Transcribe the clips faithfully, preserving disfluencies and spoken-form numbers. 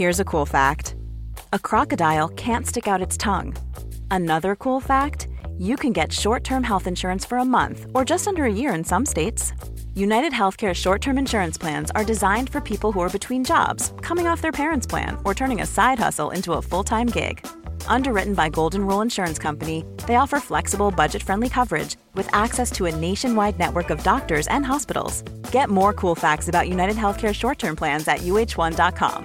Here's a cool fact. A crocodile can't stick out its tongue. Another cool fact, you can get short-term health insurance for a month or just under a year in some states. United Healthcare short-term insurance plans are designed for people who are between jobs, coming off their parents' plan, or turning a side hustle into a full-time gig. Underwritten by Golden Rule Insurance Company, they offer flexible, budget-friendly coverage with access to a nationwide network of doctors and hospitals. Get more cool facts about United Healthcare short-term plans at U H one dot com.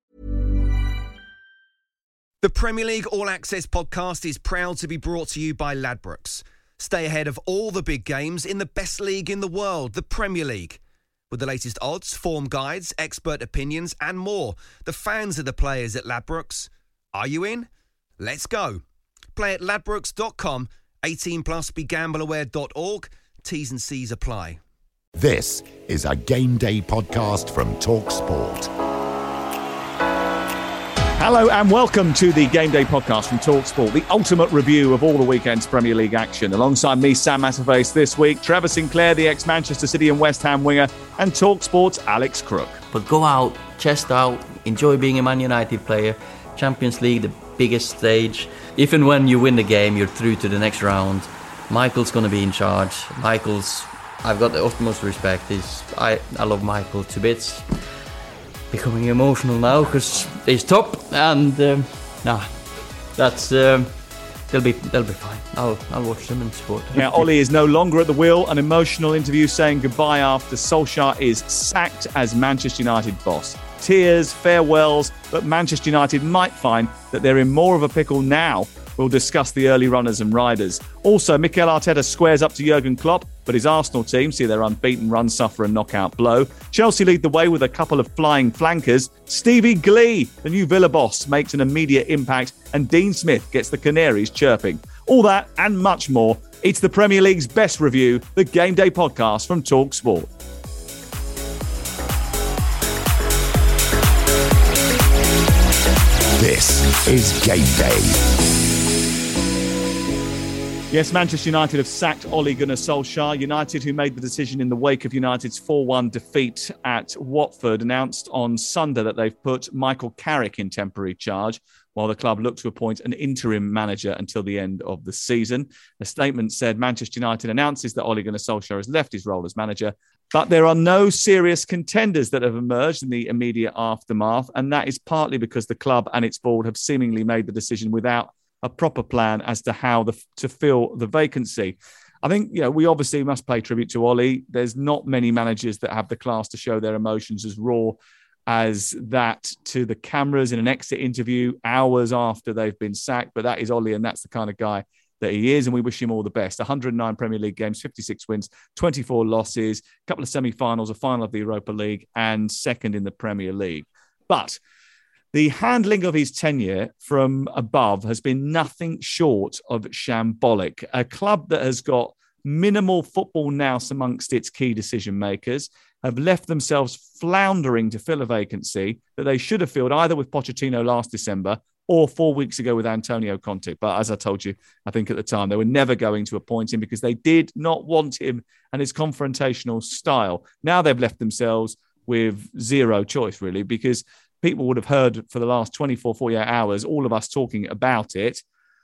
The Premier League All Access podcast is proud to be brought to you by Ladbrokes. Stay ahead of all the big games in the best league in the world, the Premier League. With the latest odds, form guides, expert opinions and more, the fans are the players at Ladbrokes. Are you in? Let's go. Play at ladbrokes dot com, eighteen plus, be gamble aware dot org. T's and C's apply. This is a Game Day podcast from TalkSport. Hello and welcome to the Game Day podcast from TalkSport, the ultimate review of all the weekend's Premier League action. Alongside me, Sam Matterface this week, Trevor Sinclair, the ex-Manchester City and West Ham winger, and TalkSport's Alex Crook. But go out, chest out, enjoy being a Man United player. Champions League, the biggest stage. If and when you win the game, you're through to the next round. Michael's going to be in charge. Michael's, I've got the utmost respect. He's, I, I love Michael to bits. Becoming emotional now because he's top, and um, nah, that's um, they'll be they'll be fine. I'll I'll watch them and support them. Now, Ollie is no longer at the wheel. An emotional interview saying goodbye after Solskjaer is sacked as Manchester United boss. Tears, farewells, but Manchester United might find that they're in more of a pickle now. We'll discuss the early runners and riders. Also, Mikel Arteta squares up to Jurgen Klopp, but his Arsenal team see their unbeaten run suffer a knockout blow. Chelsea lead the way with a couple of flying flankers. Stevie Glee, the new Villa boss, makes an immediate impact, and Dean Smith gets the Canaries chirping. All that and much more. It's the Premier League's best review, the Game Day podcast from TalkSport. This is Game Day. Yes, Manchester United have sacked Ole Gunnar Solskjaer. United, who made the decision in the wake of United's four one defeat at Watford, announced on Sunday that they've put Michael Carrick in temporary charge, while the club looked to appoint an interim manager until the end of the season. A statement said Manchester United announces that Ole Gunnar Solskjaer has left his role as manager, but there are no serious contenders that have emerged in the immediate aftermath, and that is partly because the club and its board have seemingly made the decision without a proper plan as to how the, to fill the vacancy. I think, you know, we obviously must pay tribute to Ole. There's not many managers that have the class to show their emotions as raw as that to the cameras in an exit interview hours after they've been sacked. But that is Ole, and that's the kind of guy that he is, and we wish him all the best. one hundred nine Premier League games, fifty-six wins, twenty-four losses, a couple of semi-finals, a final of the Europa League, and second in the Premier League. But the handling of his tenure from above has been nothing short of shambolic. A club that has got minimal football nous amongst its key decision makers have left themselves floundering to fill a vacancy that they should have filled either with Pochettino last December or four weeks ago with Antonio Conte. But as I told you, I think at the time, they were never going to appoint him because they did not want him and his confrontational style. Now they've left themselves with zero choice, really, because people would have heard for the last twenty-four, forty-eight hours, all of us talking about it.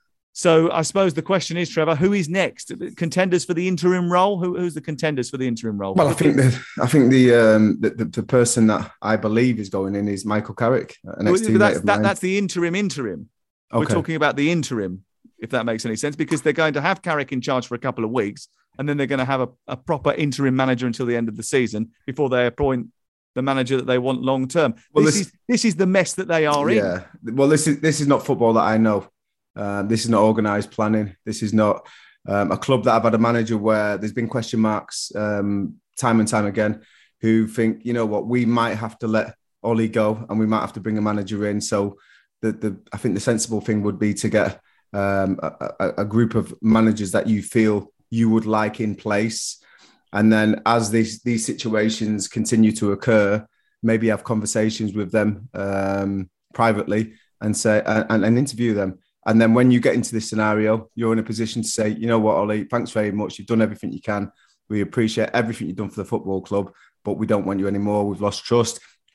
So I suppose the question is, Trevor, who is next? Contenders for the interim role? Who, who's the contenders for the interim role? Well, I think the I think the um, the, the, the person that I believe is going in is Michael Carrick, an well, ex-teammate that's, of that, mine. that's the interim interim. Okay. We're talking about the interim, if that makes any sense, because they're going to have Carrick in charge for a couple of weeks, and then they're going to have a, a proper interim manager until the end of the season before they appoint the manager that they want long term. Well, this, this is this is the mess that they are yeah. in. Yeah. Well, this is this is not football that I know. Um, this is not organised planning. This is not um, a club that I've had a manager where there's been question marks um, time and time again, who think, you know what, we might have to let Ole go and we might have to bring a manager in. So the the I think the sensible thing would be to get um, a, a, a group of managers that you feel you would like in place. And then as these these situations continue to occur, maybe have conversations with them um, privately and say and, and interview them. And then when you get into this scenario, you're in a position to say, you know what, Ole, thanks very much. You've done everything you can. We appreciate everything you've done for the football club, but we don't want you anymore. We've lost trust.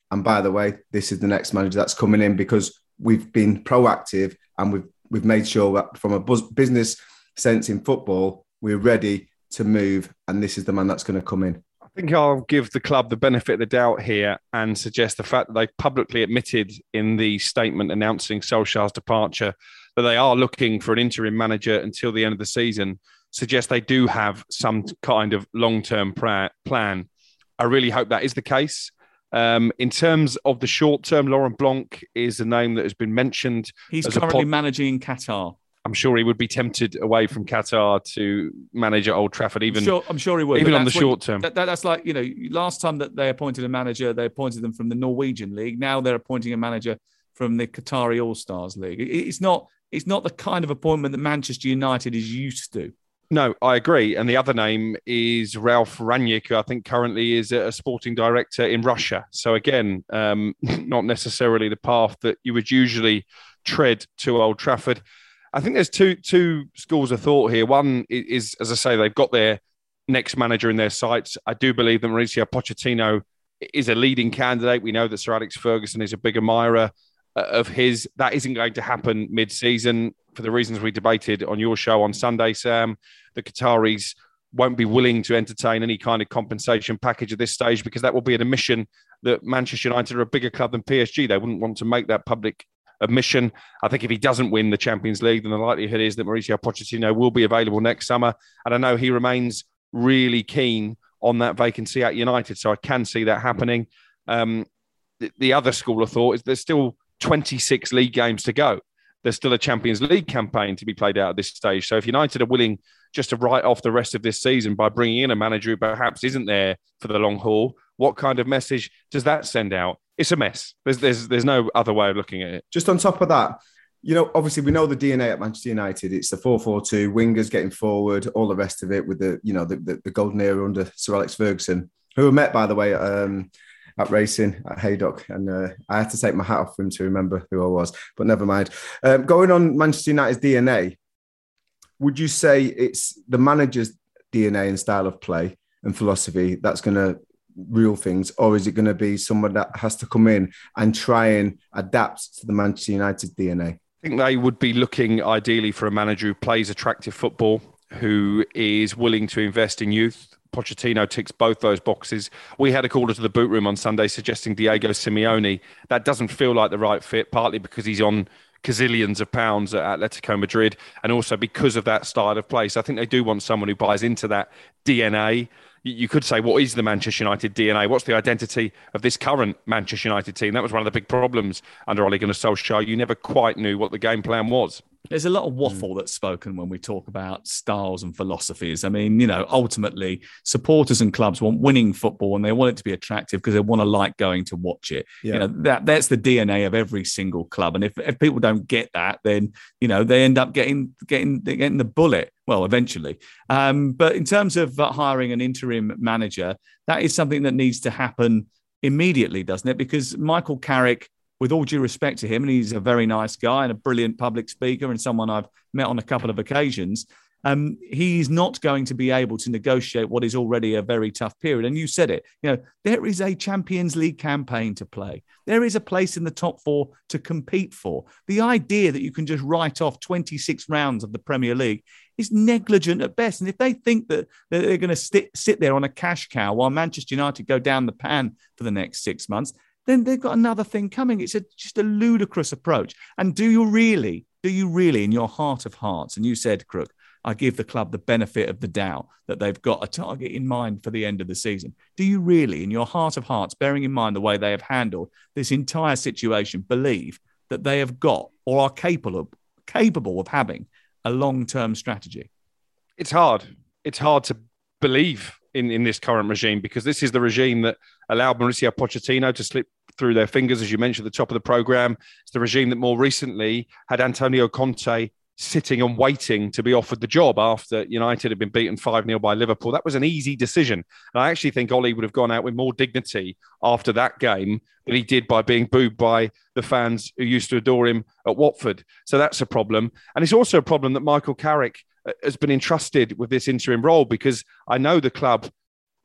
And by the way, this is the next manager that's coming in, because we've been proactive and we've we've made sure that from a buzz, business sense in football, we're ready to move. And this is the man that's going to come in. I think I'll give the club the benefit of the doubt here and suggest the fact that they publicly admitted in the statement announcing Solskjaer's departure that they are looking for an interim manager until the end of the season suggests they do have some kind of long-term pra- plan. I really hope that is the case. Um, in terms of the short term, Laurent Blanc is a name that has been mentioned. He's currently po- managing in Qatar. I'm sure he would be tempted away from Qatar to manage at Old Trafford, even, I'm sure, I'm sure he would, even on the short term. That, that, that's like, you know, last time that they appointed a manager, they appointed them from the Norwegian League. Now they're appointing a manager from the Qatari All-Stars League. It, it's not, it's not the kind of appointment that Manchester United is used to. No, I agree. And the other name is Ralf Rangnick, who I think currently is a sporting director in Russia. So again, um, not necessarily the path that you would usually tread to Old Trafford. I think there's two two schools of thought here. One is, as I say, they've got their next manager in their sights. I do believe that Mauricio Pochettino is a leading candidate. We know that Sir Alex Ferguson is a big admirer of his. That isn't going to happen mid-season for the reasons we debated on your show on Sunday, Sam. The Qataris won't be willing to entertain any kind of compensation package at this stage, because that will be an admission that Manchester United are a bigger club than P S G. They wouldn't want to make that public admission. I think if he doesn't win the Champions League, then the likelihood is that Mauricio Pochettino will be available next summer. And I know he remains really keen on that vacancy at United, so I can see that happening. Um, the, the other school of thought is there's still twenty-six league games to go. There's still a Champions League campaign to be played out at this stage. So if United are willing just to write off the rest of this season by bringing in a manager who perhaps isn't there for the long haul, what kind of message does that send out? It's a mess. There's there's there's no other way of looking at it. Just on top of that, you know, obviously we know the D N A at Manchester United. It's the four four two, wingers getting forward, all the rest of it with the, you know, the, the, the golden era under Sir Alex Ferguson, who I met, by the way, um, at racing at Haydock. And uh, I had to take my hat off for him to remember who I was, but never mind. Um, going on Manchester United's D N A, would you say it's the manager's D N A and style of play and philosophy that's going to rule things, or is it going to be someone that has to come in and try and adapt to the Manchester United D N A? I think they would be looking ideally for a manager who plays attractive football, who is willing to invest in youth. Pochettino ticks both those boxes. We had a caller to the boot room on Sunday suggesting Diego Simeone. That doesn't feel like the right fit, partly because he's on gazillions of pounds at Atletico Madrid, and also because of that style of play. So I think they do want someone who buys into that D N A. You could say, what is the Manchester United D N A? What's the identity of this current Manchester United team? That was one of the big problems under Ole Gunnar Solskjaer. You never quite knew what the game plan was. There's a lot of waffle that's spoken when we talk about styles and philosophies. I mean, you know, ultimately, supporters and clubs want winning football and they want it to be attractive because they want to like going to watch it. Yeah. You know, that that's the D N A of every single club. And if, if people don't get that, then, you know, they end up getting getting getting the bullet. Well, eventually. Um, but in terms of uh, hiring an interim manager, that is something that needs to happen immediately, doesn't it? Because Michael Carrick, with all due respect to him, and he's a very nice guy and a brilliant public speaker and someone I've met on a couple of occasions, um, he's not going to be able to negotiate what is already a very tough period. And you said it, you know, there is a Champions League campaign to play. There is a place in the top four to compete for. The idea that you can just write off twenty-six rounds of the Premier League is negligent at best. And if they think that they're going to sit, sit there on a cash cow while Manchester United go down the pan for the next six months, then they've got another thing coming. It's a, just a ludicrous approach. And do you really, do you really, in your heart of hearts, and you said, Crook, I give the club the benefit of the doubt that they've got a target in mind for the end of the season. Do you really, in your heart of hearts, bearing in mind the way they have handled this entire situation, believe that they have got or are capable of, capable of having a long-term strategy? It's hard. It's hard to believe in, in this current regime, because this is the regime that allowed Mauricio Pochettino to slip through their fingers, as you mentioned at the top of the programme. It's the regime that more recently had Antonio Conte sitting and waiting to be offered the job after United had been beaten five nil by Liverpool. That was an easy decision. And I actually think Ole would have gone out with more dignity after that game than he did by being booed by the fans who used to adore him at Watford. So that's a problem. And it's also a problem that Michael Carrick has been entrusted with this interim role, because I know the club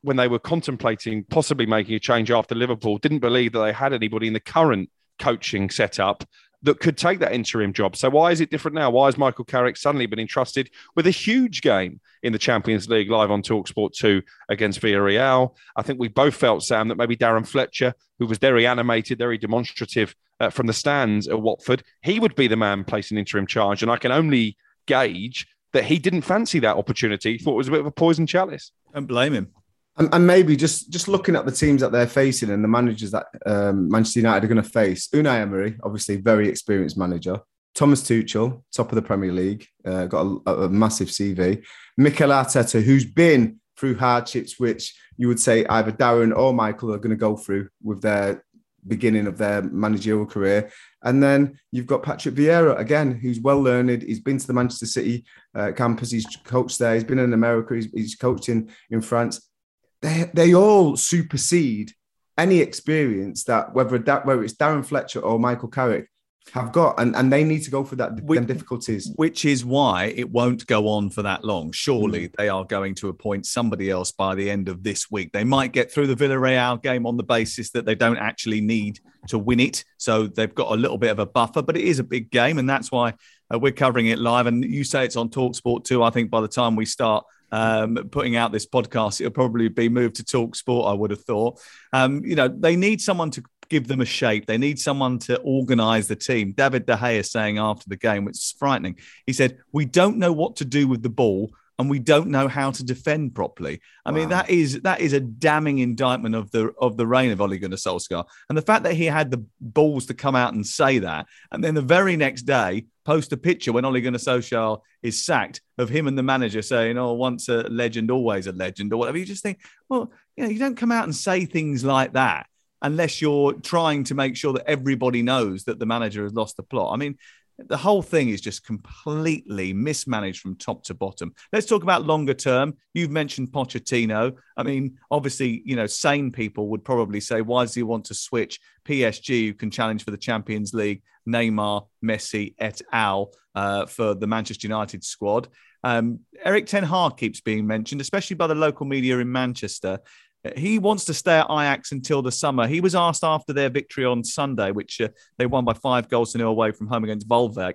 when they were contemplating possibly making a change after Liverpool, didn't believe that they had anybody in the current coaching setup that could take that interim job. So why is it different now? Why has Michael Carrick suddenly been entrusted with a huge game in the Champions League live on TalkSport two against Villarreal? I think we both felt, Sam, that maybe Darren Fletcher, who was very animated, very demonstrative uh, from the stands at Watford, he would be the man placing interim charge. And I can only gauge that he didn't fancy that opportunity. He thought it was a bit of a poison chalice. Don't blame him. And, and maybe just, just looking at the teams that they're facing and the managers that um, Manchester United are going to face. Unai Emery, obviously very experienced manager. Thomas Tuchel, top of the Premier League, uh, got a, a massive C V. Mikel Arteta, who's been through hardships, which you would say either Darren or Michael are going to go through with their beginning of their managerial career. And then you've got Patrick Vieira, again, who's well-learned. He's been to the Manchester City uh, campus. He's coached there. He's been in America. He's, he's coached in, in France. They they all supersede any experience that whether that whether it's Darren Fletcher or Michael Carrick have got, and, and they need to go for that which, them difficulties. Which is why it won't go on for that long. Surely mm. they are going to appoint somebody else by the end of this week. They might get through the Villarreal game on the basis that they don't actually need to win it, so they've got a little bit of a buffer. But it is a big game, and that's why uh, we're covering it live. And you say it's on TalkSport too. I think by the time we start Um, putting out this podcast, it'll probably be moved to TalkSport, I would have thought. Um, you know, they need someone to give them a shape. They need someone to organise the team. David De Gea saying after the game, which is frightening, he said, we don't know what to do with the ball and we don't know how to defend properly. I wow. mean, that is that is a damning indictment of the of the reign of Ole Gunnar Solskjaer. And the fact that he had the balls to come out and say that, and then the very next day post a picture when Ole Gunnar Solskjaer is sacked of him and the manager saying, oh, once a legend, always a legend, or whatever. You just think, well, you know, you don't come out and say things like that unless you're trying to make sure that everybody knows that the manager has lost the plot. I mean, the whole thing is just completely mismanaged from top to bottom. Let's talk about longer term. You've mentioned Pochettino. I mean, obviously, you know, sane people would probably say, why does he want to switch P S G, who can challenge for the Champions League, Neymar, Messi, et al. Uh, for the Manchester United squad? Um, Erik ten Hag keeps being mentioned, especially by the local media in Manchester. He wants to stay at Ajax until the summer. He was asked after their victory on Sunday, which uh, they won by five goals to nil away from home against Volbeck,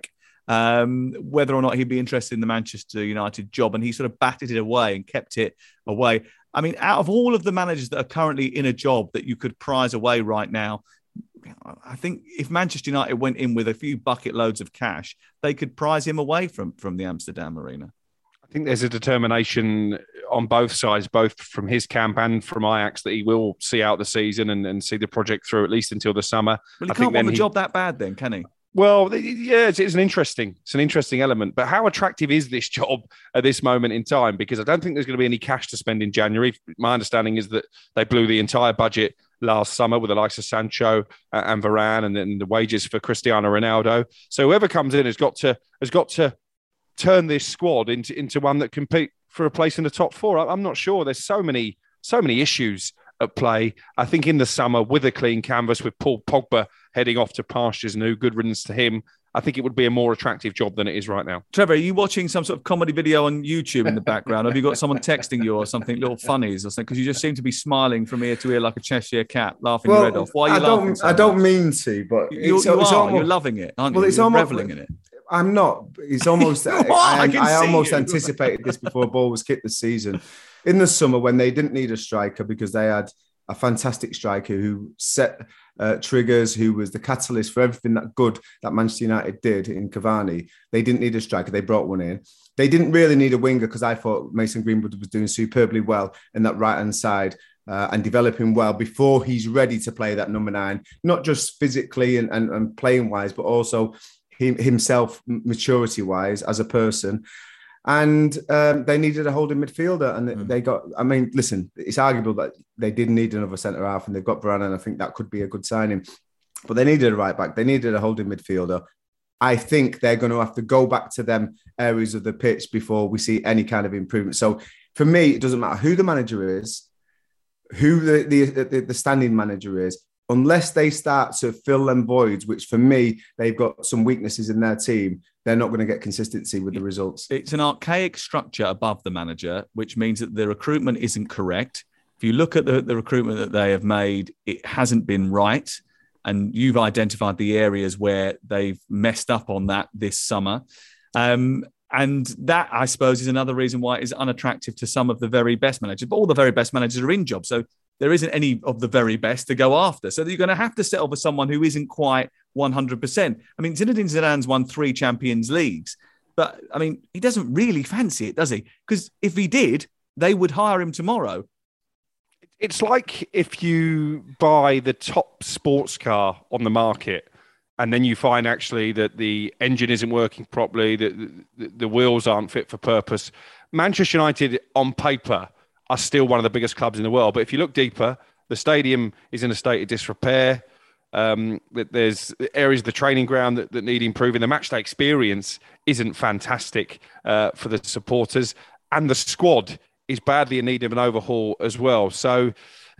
um, whether or not he'd be interested in the Manchester United job. And he sort of batted it away and kept it away. I mean, out of all of the managers that are currently in a job that you could prize away right now, I think if Manchester United went in with a few bucket loads of cash, they could prize him away from, from the Amsterdam Arena. I think there's a determination on both sides, both from his camp and from Ajax, that he will see out the season and, and see the project through at least until the summer. Well, he I can't think want the he, job that bad then, can he? Well, yeah, it's, it's an interesting, it's an interesting element. But how attractive is this job at this moment in time? Because I don't think there's going to be any cash to spend in January. My understanding is that they blew the entire budget last summer with the likes of Sancho and Varane, and then the wages for Cristiano Ronaldo. So whoever comes in has got to has got to turn this squad into, into one that compete for a place in the top four. I'm not sure. There's so many so many issues at play. I think in the summer, with a clean canvas, with Paul Pogba heading off to pastures new, good riddance to him, I think it would be a more attractive job than it is right now. Trevor, are you watching some sort of comedy video on YouTube in the background? Have you got someone texting you or something, little funnies or something? Because you just seem to be smiling from ear to ear like a Cheshire cat, laughing well, your head off. Why are you I laughing don't, so I don't much? mean to, but you, it's, you it's are. almost, You're loving it, aren't well, you? It's You're almost, reveling in it. I'm not. It's almost. I, I, I, can I see almost you. anticipated this before a ball was kicked this season. In the summer, when they didn't need a striker because they had a fantastic striker who set uh, triggers, who was the catalyst for everything that good that Manchester United did in Cavani. They didn't need a striker. They brought one in. They didn't really need a winger because I thought Mason Greenwood was doing superbly well in that right-hand side uh, and developing well before he's ready to play that number nine, not just physically and, and, and playing-wise, but also him, himself maturity-wise as a person. And um, they needed a holding midfielder, and mm. they got. I mean, listen, it's arguable that they did need another centre half, and they've got Varane, and I think that could be a good signing. But they needed a right back. They needed a holding midfielder. I think they're going to have to go back to them areas of the pitch before we see any kind of improvement. So for me, it doesn't matter who the manager is, who the the, the, the standing manager is. Unless they start to fill them voids, which for me, they've got some weaknesses in their team, they're not going to get consistency with the results. It's an archaic structure above the manager, which means that the recruitment isn't correct. if you look at the, the recruitment that they have made, it hasn't been right. And you've identified the areas where they've messed up on that this summer. Um, and that, I suppose, is another reason why it is unattractive to some of the very best managers. But all the very best managers are in jobs. So there isn't any of the very best to go after. So you're going to have to settle for someone who isn't quite one hundred percent. I mean, Zinedine Zidane's won three Champions Leagues. But, I mean, he doesn't really fancy it, does he? Because if he did, they would hire him tomorrow. It's like if you buy the top sports car on the market and then you find actually that the engine isn't working properly, that the, the wheels aren't fit for purpose. Manchester United, on paper, are still one of the biggest clubs in the world. But if you look deeper, the stadium is in a state of disrepair. Um, there's areas of the training ground that, that need improving. The matchday experience isn't fantastic uh, for the supporters. And the squad is badly in need of an overhaul as well. So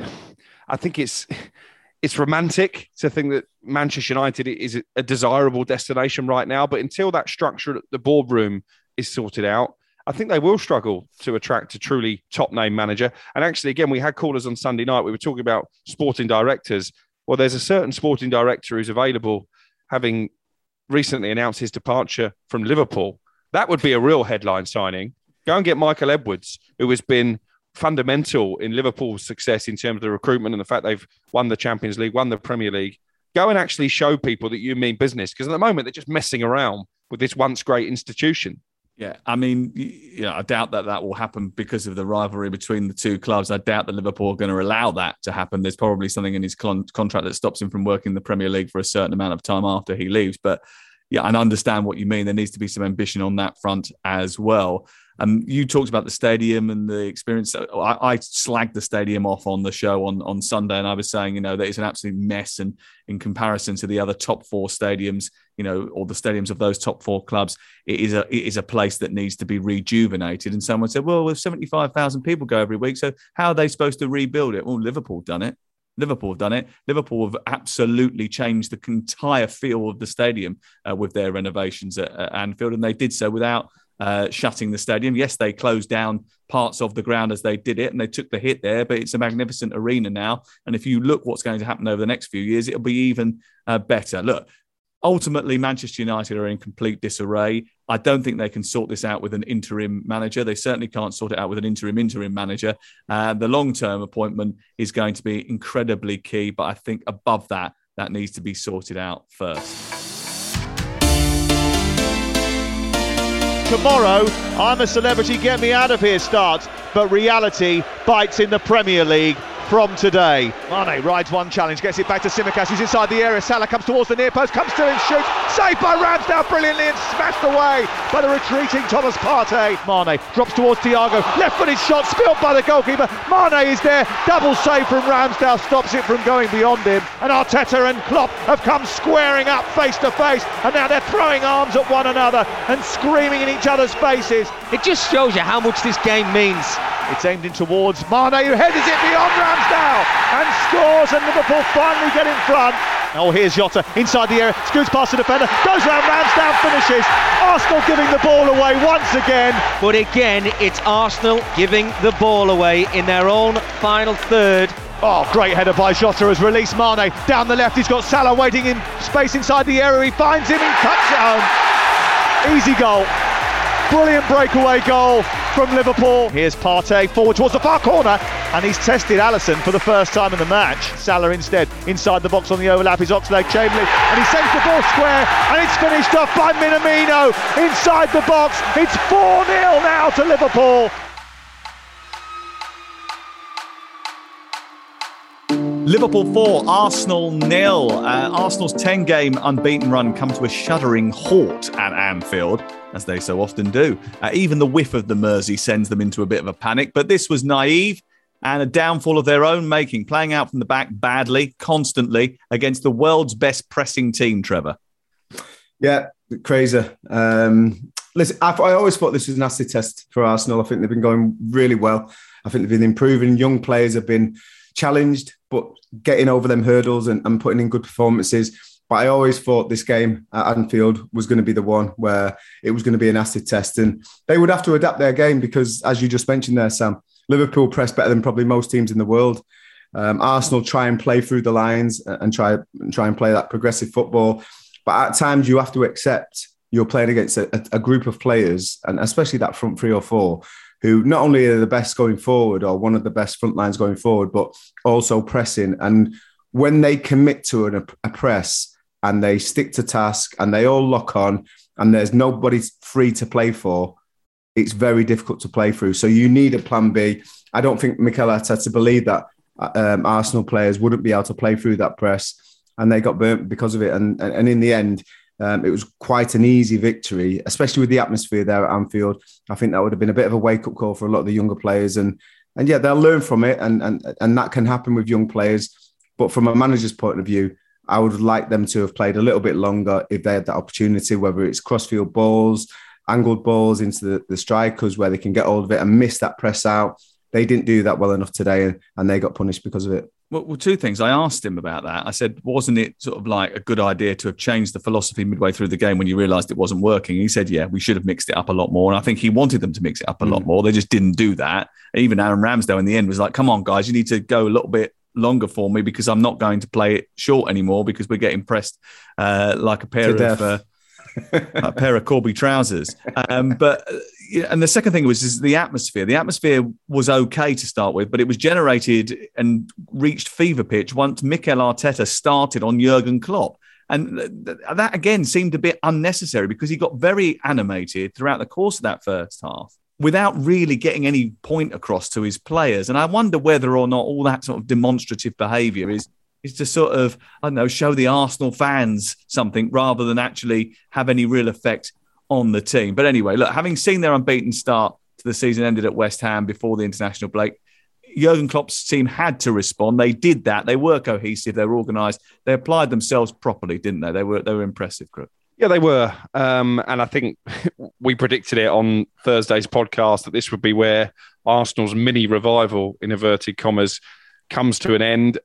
I think it's it's romantic to think that Manchester United is a desirable destination right now. But until that structure at the boardroom is sorted out, I think they will struggle to attract a truly top-name manager. And actually, again, we had callers on Sunday night. We were talking about sporting directors. Well, there's a certain sporting director who's available, having recently announced his departure from Liverpool. That would be a real headline signing. Go and get Michael Edwards, who has been fundamental in Liverpool's success in terms of the recruitment and the fact they've won the Champions League, won the Premier League. Go and actually show people that you mean business, because at the moment they're just messing around with this once great institution. Yeah, I mean, you know, I doubt that that will happen because of the rivalry between the two clubs. I doubt that Liverpool are going to allow that to happen. There's probably something in his con- contract that stops him from working the Premier League for a certain amount of time after he leaves. But yeah, I understand what you mean. There needs to be some ambition on that front as well. Um, you talked about the stadium and the experience. I, I slagged the stadium off on the show on, on Sunday, and I was saying, you know, that it's an absolute mess. And in comparison to the other top four stadiums, you know, or the stadiums of those top four clubs, it is a it is a place that needs to be rejuvenated. And someone said, well, with seventy-five thousand people go every week, so how are they supposed to rebuild it? Well, Liverpool done it. Liverpool have done it. Liverpool have absolutely changed the entire feel of the stadium uh, with their renovations at, at Anfield, and they did so without uh, shutting the stadium. Yes, they closed down parts of the ground as they did it, and they took the hit there, but it's a magnificent arena now. And if you look what's going to happen over the next few years, it'll be even uh, better. Look, ultimately, Manchester United are in complete disarray. I don't think they can sort this out with an interim manager. They certainly can't sort it out with an interim interim manager. Uh, the long-term appointment is going to be incredibly key, but I think above that, that needs to be sorted out first. Tomorrow, I'm a celebrity, get me out of here starts, but reality bites in the Premier League from today. Mane rides one challenge, gets it back to Tsimikas, who's inside the area. Salah comes towards the near post, comes to and shoots. Saved by Ramsdale brilliantly and smashed away by the retreating Thomas Partey. Mane drops towards Thiago. Left-footed shot spilled by the goalkeeper. Mane is there. Double save from Ramsdale stops it from going beyond him. And Arteta and Klopp have come squaring up face to face. And now they're throwing arms at one another and screaming in each other's faces. It just shows you how much this game means. It's aimed in towards Mane, who headers it beyond Ramsdale and scores, and Liverpool finally get in front. Oh, here's Jota inside the area, scoots past the defender, goes round Ramsdale, finishes. Arsenal giving the ball away once again. But again, it's Arsenal giving the ball away in their own final third. Oh, great header by Jota has released Mane. Down the left, he's got Salah waiting in space inside the area. He finds him and cuts it home. Easy goal. Brilliant breakaway goal from Liverpool. Here's Partey forward towards the far corner, and he's tested Alisson for the first time in the match. Salah instead inside the box on the overlap is Oxlade-Chamberlain, and he sends the ball square, and it's finished off by Minamino inside the box. It's four nil now to Liverpool. Liverpool four, Arsenal nil. Uh, Arsenal's ten-game unbeaten run come to a shuddering halt at Anfield, as they so often do. Uh, even the whiff of the Mersey sends them into a bit of a panic, but this was naive and a downfall of their own making, playing out from the back badly, constantly, against the world's best pressing team, Trevor. Yeah, crazy. Um, listen, I, I always thought this was an acid test for Arsenal. I think they've been going really well. I think they've been improving. Young players have been challenged, but getting over them hurdles and, and putting in good performances. But I always thought this game at Anfield was going to be the one where it was going to be an acid test, and they would have to adapt their game because, as you just mentioned there, Sam, Liverpool press better than probably most teams in the world. Um, Arsenal try and play through the lines and try and try and play that progressive football. But at times you have to accept you're playing against a, a group of players, and especially that front three or four, who not only are the best going forward or one of the best front lines going forward, but also pressing. And when they commit to an, a press and they stick to task and they all lock on and there's nobody free to play for, it's very difficult to play through. So you need a plan B. I don't think Mikel Arteta believed that um, Arsenal players wouldn't be able to play through that press, and they got burnt because of it. And, and, and in the end, Um, it was quite an easy victory, especially with the atmosphere there at Anfield. I think that would have been a bit of a wake-up call for a lot of the younger players. And and yeah, they'll learn from it, and, and, and that can happen with young players. But from a manager's point of view, I would like them to have played a little bit longer if they had that opportunity, whether it's crossfield balls, angled balls into the, the strikers where they can get hold of it and miss that press out. They didn't do that well enough today, and, and they got punished because of it. Well, well, two things. I asked him about that. I said, wasn't it sort of like a good idea to have changed the philosophy midway through the game when you realised it wasn't working? He said, yeah, we should have mixed it up a lot more. And I think he wanted them to mix it up a mm. lot more. They just didn't do that. Even Aaron Ramsdale in the end was like, come on, guys, you need to go a little bit longer for me because I'm not going to play it short anymore because we're getting pressed uh, like a pair of uh, a pair of Corby trousers. Um, but and the second thing was is the atmosphere. The atmosphere was okay to start with, but it was generated and reached fever pitch once Mikel Arteta started on Jurgen Klopp. And th- that, again, seemed a bit unnecessary because he got very animated throughout the course of that first half without really getting any point across to his players. And I wonder whether or not all that sort of demonstrative behaviour is is to sort of, I don't know, show the Arsenal fans something rather than actually have any real effect on the team. But anyway, look, having seen their unbeaten start to the season ended at West Ham before the international break, Jurgen Klopp's team had to respond. They did that. They were cohesive. They were organised. They applied themselves properly, didn't they? They were they were impressive, Crook. Yeah, they were. Um, and I think we predicted it on Thursday's podcast that this would be where Arsenal's mini revival, in inverted commas, comes to an end.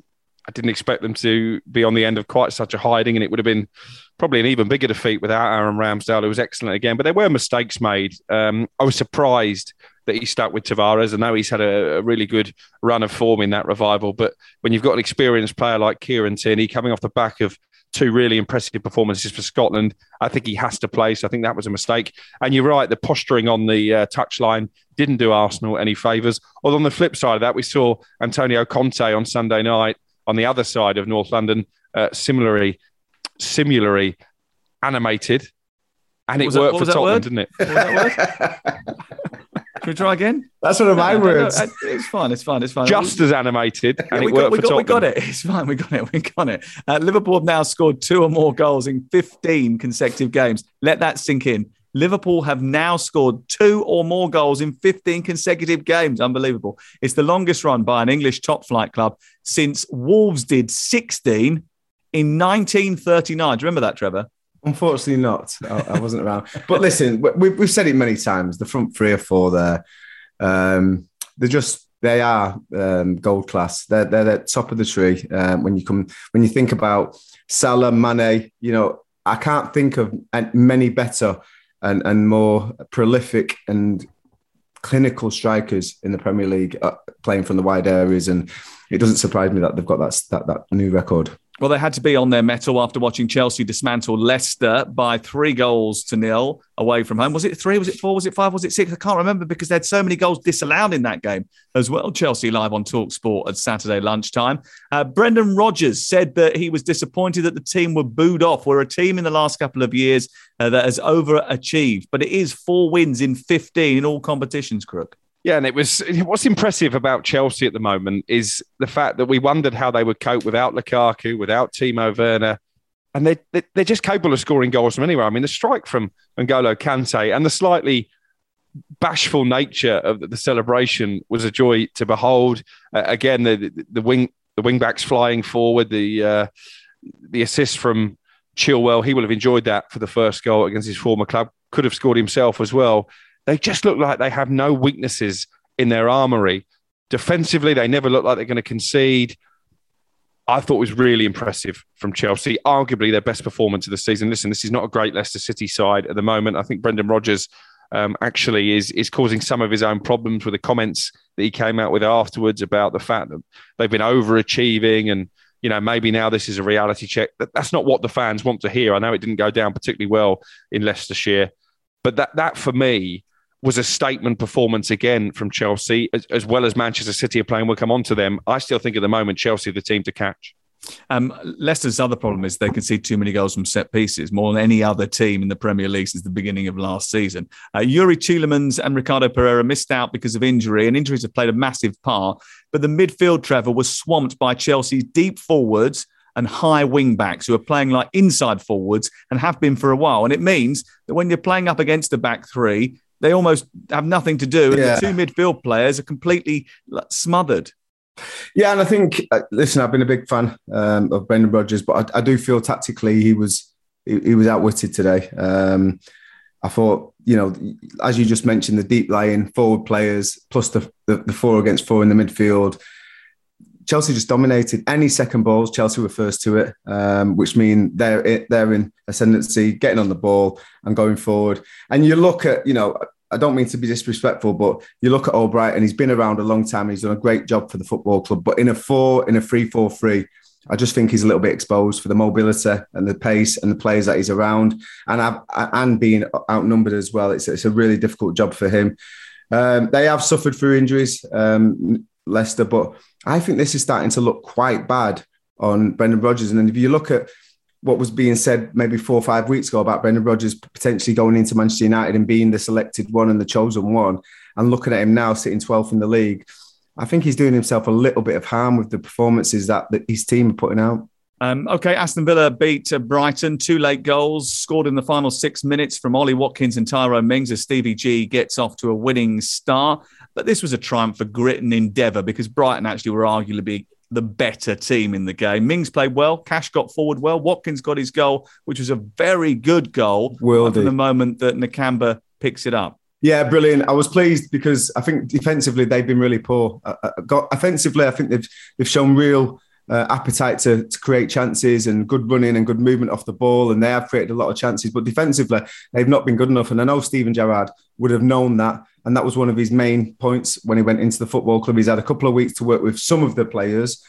I didn't expect them to be on the end of quite such a hiding, and it would have been probably an even bigger defeat without Aaron Ramsdale, who was excellent again. But there were mistakes made. Um, I was surprised that he stuck with Tavares. I know he's had a, a really good run of form in that revival, but when you've got an experienced player like Kieran Tierney coming off the back of two really impressive performances for Scotland, I think he has to play. So I think that was a mistake. And you're right, the posturing on the uh, touchline didn't do Arsenal any favours. Although on the flip side of that, we saw Antonio Conte on Sunday night on the other side of North London, uh, similarly, similarly animated. And it worked for Tottenham, didn't it? What was that word? Can we try again? That's one of my no, words. No, no, it's fine. It's fine. It's fine. Just as animated, and yeah, it we worked got, we for got, Tottenham. We got it. It's fine. We got it. We got it. Uh, Liverpool have now scored two or more goals in fifteen consecutive games. Let that sink in. Liverpool have now scored two or more goals in fifteen consecutive games. Unbelievable. It's the longest run by an English top-flight club since Wolves did sixteen in nineteen thirty-nine. Do you remember that, Trevor? Unfortunately not. I, I wasn't around. But listen, we, we've said it many times. The front three or four there, um, they're just, they are um, gold class. They're, they're the top of the tree. Um, when you come, when you think about Salah, Mane, you know, I can't think of many better and, and more prolific and clinical strikers in the Premier League uh, playing from the wide areas. And it doesn't surprise me that they've got that, that, that new record. Well, they had to be on their mettle after watching Chelsea dismantle Leicester by three goals to nil away from home. Was it three? Was it four? Was it five? Was it six? I can't remember because they had so many goals disallowed in that game as well. Chelsea live on TalkSport at Saturday lunchtime. Uh, Brendan Rodgers said that he was disappointed that the team were booed off. We're a team in the last couple of years uh, that has overachieved, but it is four wins in fifteen in all competitions, Crook. Yeah, and it was what's impressive about Chelsea at the moment is the fact that we wondered how they would cope without Lukaku, without Timo Werner, and they, they, they're just capable of scoring goals from anywhere. I mean, the strike from N'Golo Kante and the slightly bashful nature of the, the celebration was a joy to behold. Uh, again, the, the the wing the wing backs flying forward, the uh, the assist from Chilwell, he will have enjoyed that for the first goal against his former club. Could have scored himself as well. They just look like they have no weaknesses in their armoury. Defensively, they never look like they're going to concede. I thought it was really impressive from Chelsea. Arguably their best performance of the season. Listen, this is not a great Leicester City side at the moment. I think Brendan Rodgers um, actually is, is causing some of his own problems with the comments that he came out with afterwards about the fact that they've been overachieving and, you know, maybe now this is a reality check. That, that's not what the fans want to hear. I know it didn't go down particularly well in Leicestershire, but that, that for me was a statement performance again from Chelsea, as, as well as Manchester City are playing. We'll come on to them. I still think at the moment Chelsea are the team to catch. Um, Leicester's other problem is they concede too many goals from set pieces, more than any other team in the Premier League since the beginning of last season. Uh, Yuri Tielemans and Ricardo Pereira missed out because of injury, and injuries have played a massive part. But the midfield, Trevor, was swamped by Chelsea's deep forwards and high wing-backs who are playing like inside forwards and have been for a while. And it means that when you're playing up against a back three, they almost have nothing to do. And yeah. the two midfield players are completely smothered. Yeah, and I think, uh, listen, I've been a big fan um, of Brendan Rodgers, but I, I do feel tactically he was he, he was outwitted today. Um, I thought, you know, as you just mentioned, the deep lying forward players plus the, the, the four against four in the midfield, Chelsea just dominated. Any second balls, Chelsea were first to it, um, which mean they're they're in ascendancy, getting on the ball and going forward. And you look at, you know, I don't mean to be disrespectful, but you look at Albright and he's been around a long time. He's done a great job for the football club. But in a four, in a three four three, I just think he's a little bit exposed for the mobility and the pace and the players that he's around, and I've, and being outnumbered as well. It's it's a really difficult job for him. Um, they have suffered through injuries, um, Leicester, but I think this is starting to look quite bad on Brendan Rodgers. And then if you look at what was being said maybe four or five weeks ago about Brendan Rodgers potentially going into Manchester United and being the selected one and the chosen one, and looking at him now sitting twelfth in the league, I think he's doing himself a little bit of harm with the performances that, that his team are putting out. Um, OK, Aston Villa beat uh, Brighton, two late goals, scored in the final six minutes from Ollie Watkins and Tyrone Mings as Stevie G gets off to a winning start. But this was a triumph for grit and endeavour because Brighton actually were arguably the better team in the game. Mings played well. Cash got forward well. Watkins got his goal, which was a very good goal from the moment that Nakamba picks it up. Yeah, brilliant. I was pleased because I think defensively they've been really poor. Uh, got offensively, I think they've they've shown real uh, appetite to, to create chances and good running and good movement off the ball, and they have created a lot of chances. But defensively, they've not been good enough. And I know Steven Gerrard would have known that. And that was one of his main points when he went into the football club. He's had a couple of weeks to work with some of the players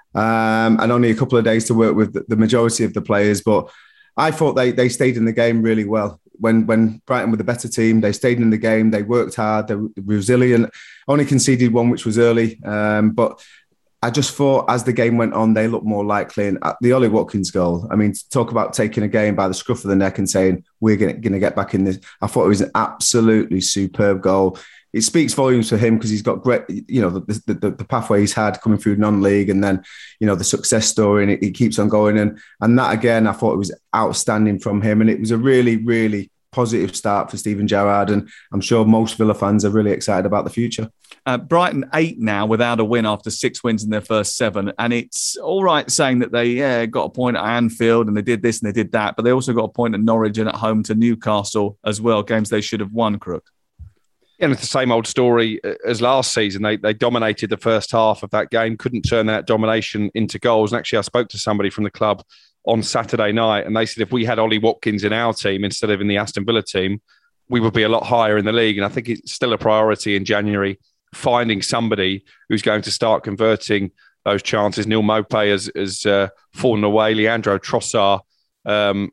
um, and only a couple of days to work with the, the majority of the players. But I thought they they stayed in the game really well. When when Brighton were the better team, they stayed in the game. They worked hard. They were resilient. Only conceded one, which was early. Um, but I just thought as the game went on, they looked more likely. And the Ollie Watkins goal, I mean, talk about taking a game by the scruff of the neck and saying, we're going to get back in this. I thought it was an absolutely superb goal. It speaks volumes for him because he's got great, you know, the, the, the pathway he's had coming through non-league and then, you know, the success story, and it, it keeps on going. And, and that, again, I thought it was outstanding from him. And it was a really, really positive start for Steven Gerrard. And I'm sure most Villa fans are really excited about the future. Uh, Brighton eight now without a win after six wins in their first seven. And it's all right saying that they yeah, got a point at Anfield and they did this and they did that, but they also got a point at Norwich and at home to Newcastle as well, games they should have won, Crook. Yeah, and it's the same old story as last season. They they dominated the first half of that game, couldn't turn that domination into goals. And actually, I spoke to somebody from the club on Saturday night and they said if we had Ollie Watkins in our team instead of in the Aston Villa team, we would be a lot higher in the league. And I think it's still a priority in January, finding somebody who's going to start converting those chances. Neil Maupay has, has uh, fallen away. Leandro Trossard um,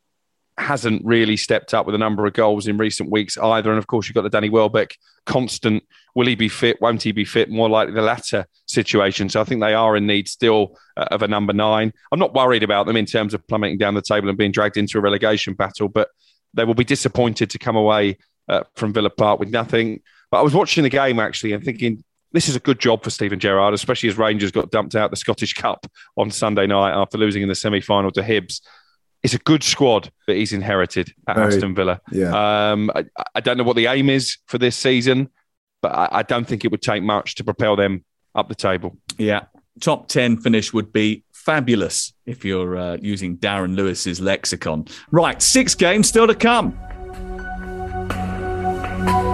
hasn't really stepped up with a number of goals in recent weeks either. And of course, you've got the Danny Welbeck constant. Will he be fit? Won't he be fit? More likely the latter situation. So I think they are in need still uh, of a number nine. I'm not worried about them in terms of plummeting down the table and being dragged into a relegation battle, but they will be disappointed to come away uh, from Villa Park with nothing. But I was watching the game actually and thinking, this is a good job for Steven Gerrard, especially as Rangers got dumped out the Scottish Cup on Sunday night after losing in the semi-final to Hibs. It's a good squad that he's inherited at Very, Aston Villa. Yeah. Um, I, I don't know what the aim is for this season, but I, I don't think it would take much to propel them up the table. Yeah. Top ten finish would be fabulous if you're uh, using Darren Lewis's lexicon. Right, six games still to come.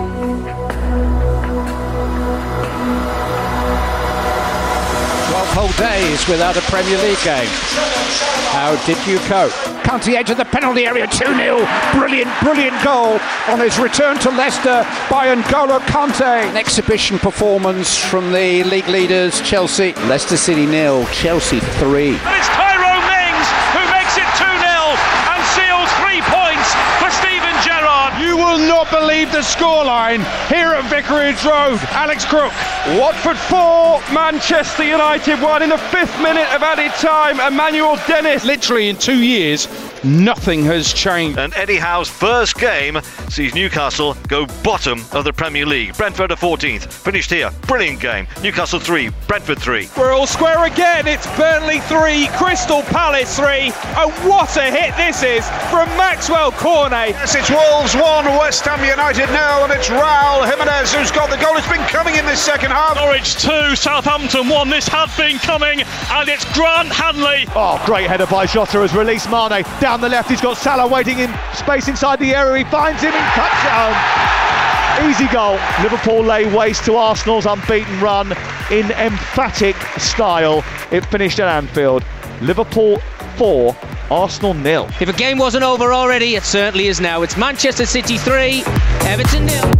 Hold days without a Premier League game. How did you cope? Comes the edge of the penalty area, two nil. Brilliant, brilliant goal on his return to Leicester by N'Golo Kante. An exhibition performance from the league leaders, Chelsea. Leicester City nil, Chelsea three. And it's Tyrone Mings who makes it two nil and seals three points for Steven Gerrard. You will not believe the scoreline here at Vicarage Road. Alex Crook. Watford four, Manchester United one in the fifth minute of added time. Emmanuel Dennis. Literally in two years, nothing has changed. And Eddie Howe's first game sees Newcastle go bottom of the Premier League. Brentford are fourteenth, finished here. Brilliant game. Newcastle three, Brentford three. We're all square again. It's Burnley three, Crystal Palace three. And what a hit this is from Maxwell Cornet. Yes, it's Wolves one, West Ham United nil, and it's Raul Jimenez who's got the goal. It's been coming in this second half. Norwich two, Southampton one. This had been coming, and it's Grant Hanley. Oh, great header by Jota has released Mane. Down the left, he's got Salah waiting in space inside the area. He finds him and cuts it home. Easy goal. Liverpool lay waste to Arsenal's unbeaten run in emphatic style. It finished at Anfield. Liverpool four, Arsenal nil. If a game wasn't over already, it certainly is now. It's Manchester City three, Everton nil.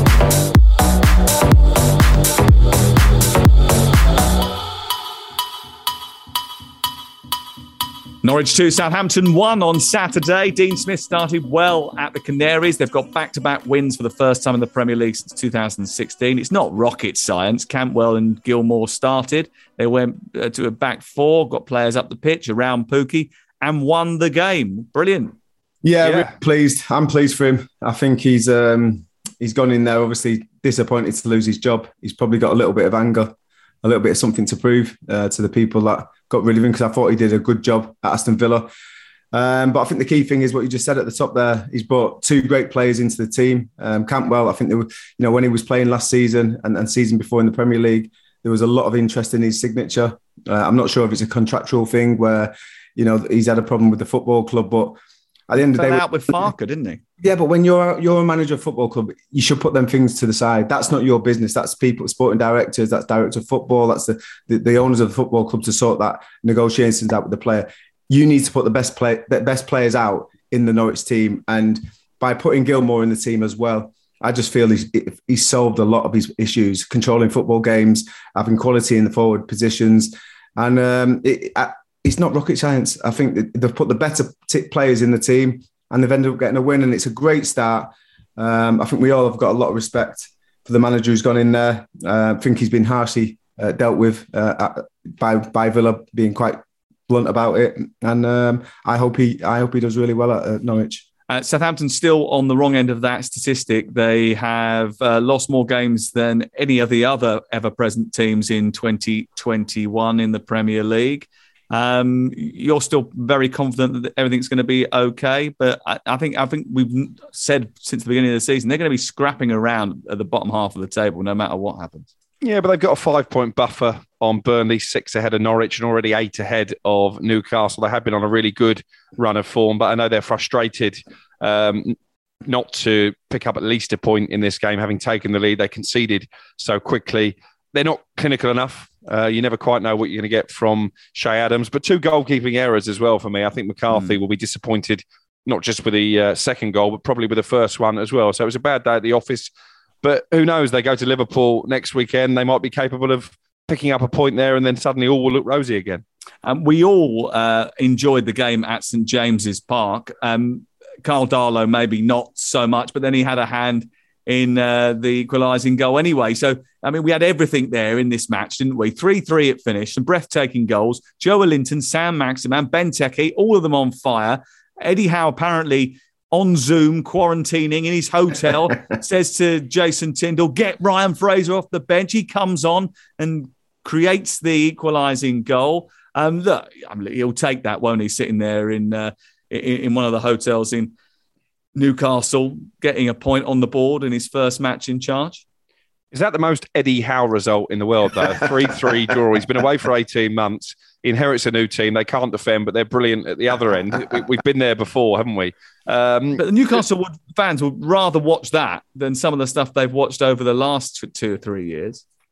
Norwich two, Southampton one on Saturday. Dean Smith started well at the Canaries. They've got back-to-back wins for the first time in the Premier League since two thousand sixteen. It's not rocket science. Cantwell and Gilmour started. They went uh, to a back four, got players up the pitch around Pookie, and won the game. Brilliant. Yeah, Yeah. really pleased. I'm pleased for him. I think he's um, he's gone in there obviously disappointed to lose his job. He's probably got a little bit of anger, a little bit of something to prove uh, to the people that got rid of him, because I thought he did a good job at Aston Villa. Um, but I think the key thing is what you just said at the top there. He's brought two great players into the team. Um, Cantwell, I think they were, you know, when he was playing last season and, and season before in the Premier League, there was a lot of interest in his signature. Uh, I'm not sure if it's a contractual thing where, you know, he's had a problem with the football club, but at the end of the day, Fell out with Farker, didn't he? Yeah, but when you're you're a manager of a football club, you should put them things to the side. That's not your business. That's people, sporting directors. That's director of football. That's the, the, the owners of the football club to sort that negotiations out with the player. You need to put the best play the best players out in the Norwich team, and by putting Gilmour in the team as well, I just feel he's he's solved a lot of his issues, controlling football games, having quality in the forward positions, and um, it, it's not rocket science. I think they've put the better t- players in the team, and they've ended up getting a win, and it's a great start. Um, I think we all have got a lot of respect for the manager who's gone in there. Uh, I think he's been harshly uh, dealt with uh, by by Villa, being quite blunt about it, and um, I hope he I hope he does really well at, at Norwich. Uh, Southampton still on the wrong end of that statistic. They have uh, lost more games than any of the other ever-present teams in twenty twenty-one in the Premier League. Um, you're still very confident that everything's going to be okay, but I, I think I think we've said since the beginning of the season they're going to be scrapping around at the bottom half of the table no matter what happens. Yeah, but they've got a five-point buffer on Burnley, six ahead of Norwich and already eight ahead of Newcastle. They have been on a really good run of form, but I know they're frustrated um, not to pick up at least a point in this game, having taken the lead. They conceded so quickly. They're not clinical enough. Uh, you never quite know what you're going to get from Shay Adams, but two goalkeeping errors as well for me. I think McCarthy mm. will be disappointed, not just with the uh, second goal, but probably with the first one as well. So it was a bad day at the office. But who knows? They go to Liverpool next weekend. They might be capable of picking up a point there, and then suddenly all will look rosy again. Um, we all uh, enjoyed the game at St James's Park. Um, Carl Darlow maybe not so much, but then he had a hand in uh, the equalising goal anyway. So, I mean, we had everything there in this match, didn't we? three three it finished, some breathtaking goals. Joe Linton, Sam Maximan, Benteke, all of them on fire. Eddie Howe apparently on Zoom, quarantining in his hotel, says to Jason Tindall, get Ryan Fraser off the bench. He comes on and creates the equalising goal. Um, look, I mean, he'll take that, won't he, sitting there in, uh, in in one of the hotels in Newcastle, getting a point on the board in his first match in charge. Is that the most Eddie Howe result in the world, though? three three draw. He's been away for eighteen months. He inherits a new team. They can't defend, but they're brilliant at the other end. We've been there before, haven't we? Um, but the Newcastle would, fans would rather watch that than some of the stuff they've watched over the last two or three years.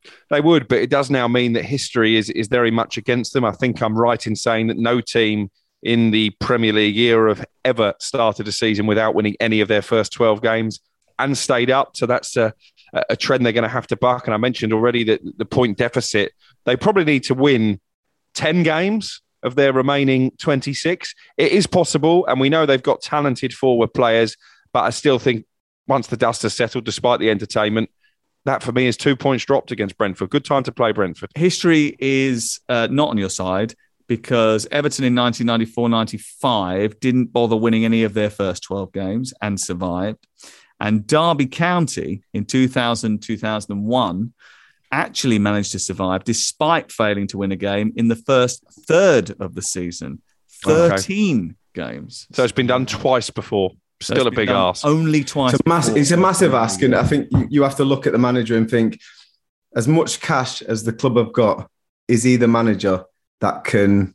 They would, but it does now mean that history is, is very much against them. I think I'm right in saying that no team in the Premier League era have ever started a season without winning any of their first twelve games and stayed up. So that's a, a trend they're going to have to buck. And I mentioned already that the point deficit, they probably need to win ten games of their remaining twenty-six. It is possible, and we know they've got talented forward players, but I still think once the dust has settled, despite the entertainment, that for me is two points dropped against Brentford. Good time to play Brentford. History is uh, not on your side, because Everton in nineteen ninety-four ninety-five didn't bother winning any of their first twelve games and survived. And Derby County in two thousand two thousand one actually managed to survive despite failing to win a game in the first third of the season. thirteen okay. games. So it's been done twice before. So Still a big ask. Only twice. It's a, mass- it's a massive ask. And I think you, you have to look at the manager and think, as much cash as the club have got, is he the manager that can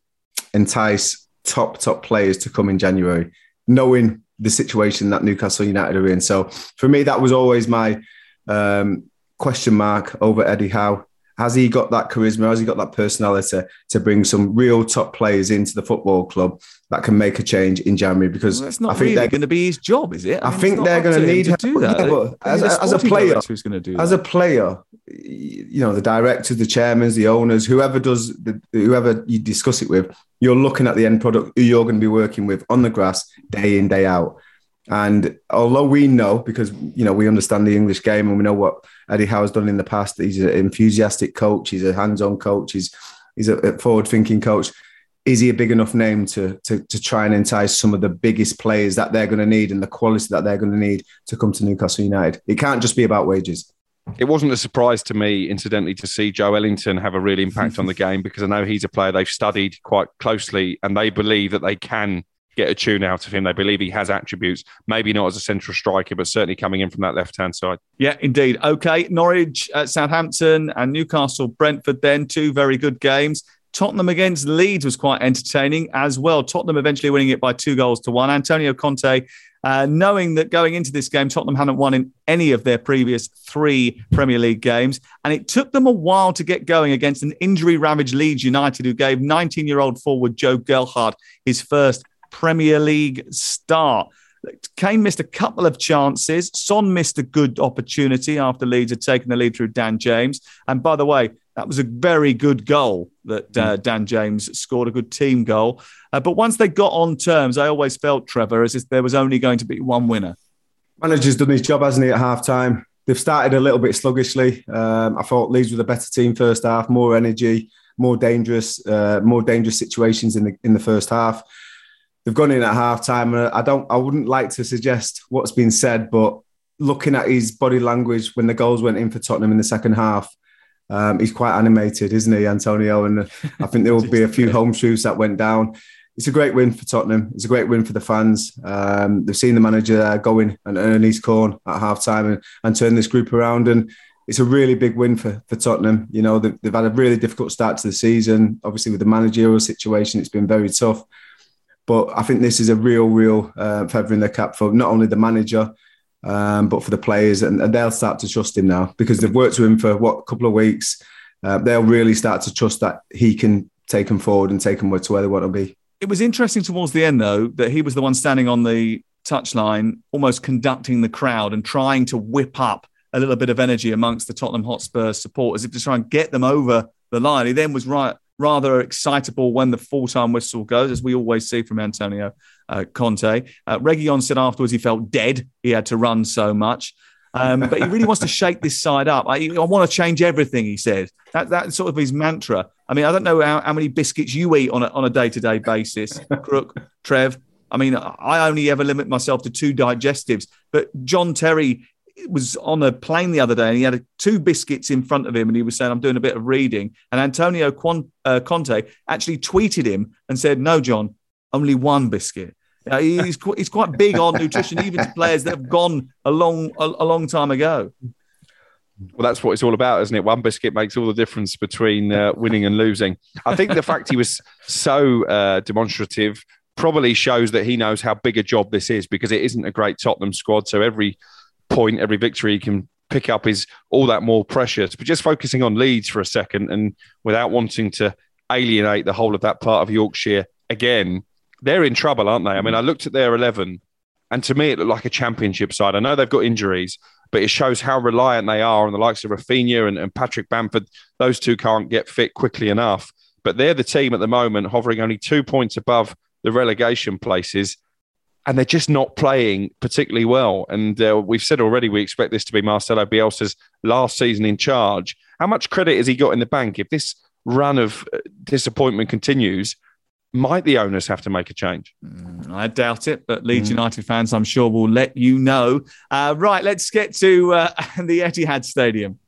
entice top, top players to come in January, knowing the situation that Newcastle United are in? So for me, that was always my um, question mark over Eddie Howe. Has he got that charisma? Has he got that personality to bring some real top players into the football club that can make a change in January? Because well, that's not I think really going to be his job, is it? I, I mean, think they're going to need to do that. Yeah, but as, as a player, who's going to do as that? a player, you know, the directors, the chairmen, the owners, whoever does, the, whoever you discuss it with, you're looking at the end product who you're going to be working with on the grass day in, day out. And although we know, because, you know, we understand the English game and we know what Eddie Howe has done in the past, he's an enthusiastic coach, he's a hands-on coach, he's he's a forward-thinking coach. Is he a big enough name to, to, to try and entice some of the biggest players that they're going to need and the quality that they're going to need to come to Newcastle United? It can't just be about wages. It wasn't a surprise to me, incidentally, to see Joe Ellington have a real impact on the game, because I know he's a player they've studied quite closely and they believe that they can get a tune out of him. They believe he has attributes, maybe not as a central striker, but certainly coming in from that left-hand side. Yeah, indeed. Okay, Norwich, uh, Southampton and Newcastle, Brentford then, two very good games. Tottenham against Leeds was quite entertaining as well. Tottenham eventually winning it by two goals to one. Antonio Conte, uh, knowing that going into this game, Tottenham hadn't won in any of their previous three Premier League games, and it took them a while to get going against an injury-ravaged Leeds United who gave nineteen-year-old forward Joe Gelhardt his first Premier League start. Kane missed a couple of chances. Son missed a good opportunity after Leeds had taken the lead through Dan James. And by the way, that was a very good goal that uh, Dan James scored, a good team goal. Uh, but once they got on terms, I always felt, Trevor, as if there was only going to be one winner. Manager's done his job, hasn't he, at half-time? They've started a little bit sluggishly. Um, I thought Leeds were the better team first half, more energy, more dangerous, uh, more dangerous situations in the in the first half. They've gone in at half-time. And I don't. I wouldn't like to suggest what's been said, but looking at his body language when the goals went in for Tottenham in the second half, um, he's quite animated, isn't he, Antonio? And I think there will be a few home truths that went down. It's a great win for Tottenham. It's a great win for the fans. Um, they've seen the manager there go in and earn his corn at half-time and, and turn this group around. And it's a really big win for, for Tottenham. You know, they've, they've had a really difficult start to the season. Obviously, with the managerial situation, it's been very tough. But I think this is a real, real uh, feather in their cap for not only the manager, um, but for the players. And, and they'll start to trust him now because they've worked with him for, what, a couple of weeks. Uh, they'll really start to trust that he can take them forward and take them to where they want to be. It was interesting towards the end, though, that he was the one standing on the touchline, almost conducting the crowd and trying to whip up a little bit of energy amongst the Tottenham Hotspur supporters, if to try and get them over the line. He then was right. rather excitable when the full-time whistle goes, as we always see from Antonio uh, Conte. Uh, Reguilon said afterwards he felt dead. He had to run so much. Um, but he really wants to shake this side up. I, I want to change everything, he said. That, that's sort of his mantra. I mean, I don't know how, how many biscuits you eat on a, on a day-to-day basis, Crook, Trev. I mean, I only ever limit myself to two digestives. But John Terry was on a plane the other day and he had two biscuits in front of him and he was saying, I'm doing a bit of reading. And Antonio Con- uh, Conte actually tweeted him and said, no, John, only one biscuit. Uh, he's, qu- he's quite big on nutrition, even to players that have gone a long, a, a long time ago. Well, that's what it's all about, isn't it? One biscuit makes all the difference between uh, winning and losing. I think the fact he was so uh, demonstrative probably shows that he knows how big a job this is, because it isn't a great Tottenham squad. So every point, every victory he can pick up is all that more precious. But just focusing on Leeds for a second, and without wanting to alienate the whole of that part of Yorkshire again, they're in trouble, aren't they? I mean, I looked at their eleven, and to me, it looked like a championship side. I know they've got injuries, but it shows how reliant they are on the likes of Rafinha and, and Patrick Bamford. Those two can't get fit quickly enough. But they're the team at the moment hovering only two points above the relegation places, and they're just not playing particularly well. And uh, we've said already we expect this to be Marcelo Bielsa's last season in charge. How much credit has he got in the bank? If this run of disappointment continues, might the owners have to make a change? Mm, I doubt it, but Leeds mm. United fans, I'm sure, will let you know. Uh, right, let's get to uh, the Etihad Stadium.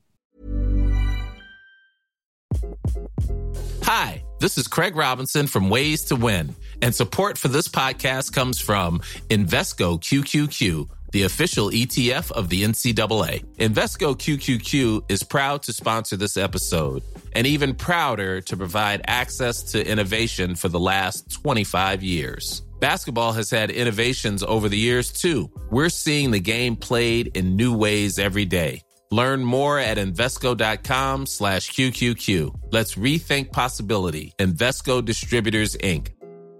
Hi, this is Craig Robinson from Ways to Win, and support for this podcast comes from Invesco Q Q Q, the official E T F of the N C double A. Invesco Q Q Q is proud to sponsor this episode, and even prouder to provide access to innovation for the last twenty-five years. Basketball has had innovations over the years, too. We're seeing the game played in new ways every day. Learn more at Invesco.com slash QQQ. Let's rethink possibility. Invesco Distributors, Incorporated.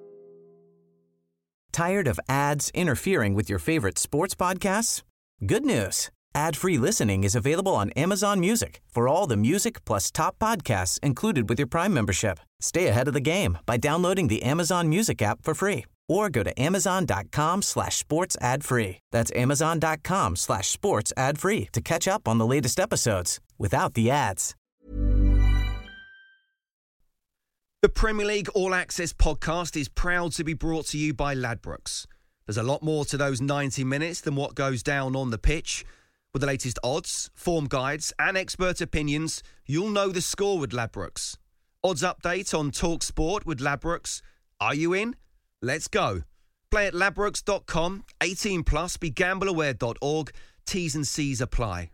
Tired of ads interfering with your favorite sports podcasts? Good news. Ad-free listening is available on Amazon Music for all the music plus top podcasts included with your Prime membership. Stay ahead of the game by downloading the Amazon Music app for free or go to amazon.com slash sports ad free. That's amazon.com slash sports ad free to catch up on the latest episodes without the ads. The Premier League All Access podcast is proud to be brought to you by Ladbrokes. There's a lot more to those ninety minutes than what goes down on the pitch. With the latest odds, form guides and expert opinions, you'll know the score with Ladbrokes. Odds update on Talk Sport with Ladbrokes. Are you in? Let's go. Play at ladbrokes dot com, eighteen plus, be gamble aware dot org. T's and C's apply.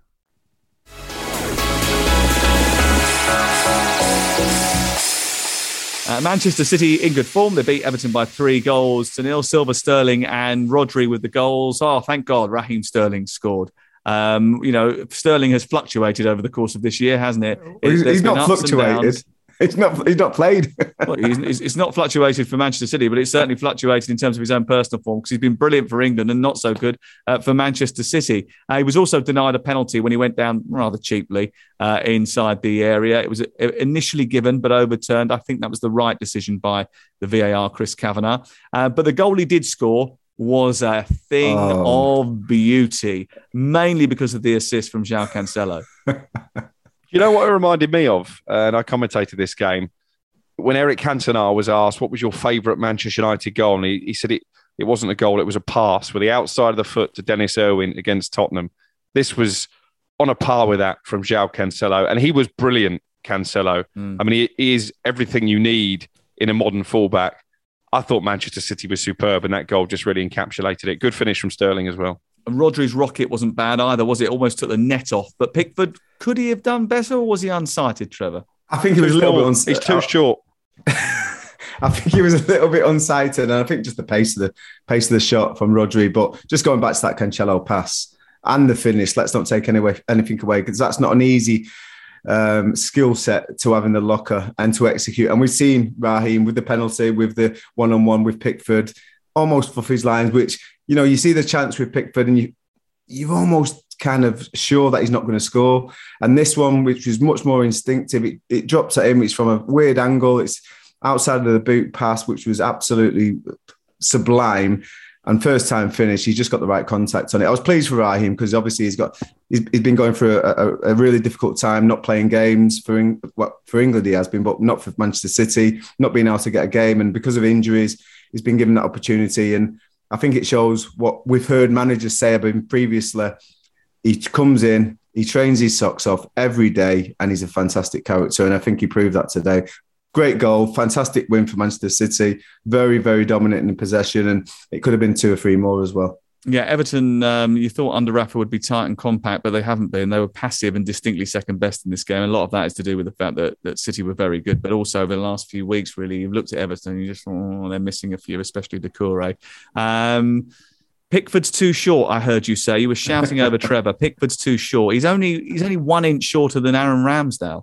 Uh, Manchester City in good form. They beat Everton by three goals to nil. Silva, Sterling and Rodri with the goals. Oh, thank God Raheem Sterling scored. Um, you know, Sterling has fluctuated over the course of this year, hasn't it? He's, he's not fluctuated. He's not. He's not played. Well, he's, it's not fluctuated for Manchester City, but it's certainly fluctuated in terms of his own personal form because he's been brilliant for England and not so good uh, for Manchester City. Uh, he was also denied a penalty when he went down rather cheaply uh, inside the area. It was initially given but overturned. I think that was the right decision by the V A R, Chris Kavanagh. Uh, but the goal he did score was a thing oh. of beauty, mainly because of the assist from João Cancelo. You know what it reminded me of? Uh, and I commentated this game. When Eric Cantona was asked, what was your favourite Manchester United goal? And he, he said it, it wasn't a goal, it was a pass with the outside of the foot to Dennis Irwin against Tottenham. This was on a par with that from João Cancelo. And he was brilliant, Cancelo. Mm. I mean, he, he is everything you need in a modern fullback. I thought Manchester City was superb, and that goal just really encapsulated it. Good finish from Sterling as well. And Rodri's rocket wasn't bad either, was it? Almost took the net off. But Pickford, could he have done better, or was he unsighted, Trevor? I think he was a little bit unsighted. He's too short. I think he was a little bit unsighted, and I think just the pace of the pace of the shot from Rodri. But just going back to that Cancelo pass and the finish, let's not take any way, anything away, because that's not an easy um, skill set to have in the locker and to execute. And we've seen Raheem with the penalty, with the one-on-one with Pickford, almost off his lines, which, you know, you see the chance with Pickford and you, you're almost kind of sure that he's not going to score. And this one, which was much more instinctive, it, it drops at him. It's from a weird angle. It's outside of the boot pass, which was absolutely sublime. And first time finish, he's just got the right contact on it. I was pleased for Raheem because obviously he's got he's, he's been going through a, a, a really difficult time, not playing games for well, for England he has been, but not for Manchester City, not being able to get a game, and because of injuries, he's been given that opportunity. And I think it shows what we've heard managers say about him previously. He comes in, he trains his socks off every day, and he's a fantastic character. And I think he proved that today. Great goal, fantastic win for Manchester City. Very, very dominant in possession, and it could have been two or three more as well. Yeah, Everton, um, you thought under Rafa would be tight and compact, but they haven't been. They were passive and distinctly second best in this game. A lot of that is to do with the fact that, that City were very good, but also over the last few weeks, really, you've looked at Everton and you just thought, oh, they're missing a few, especially Doucouré. Um, Pickford's too short, I heard you say. You were shouting over Trevor. Pickford's too short. He's only he's only one inch shorter than Aaron Ramsdale.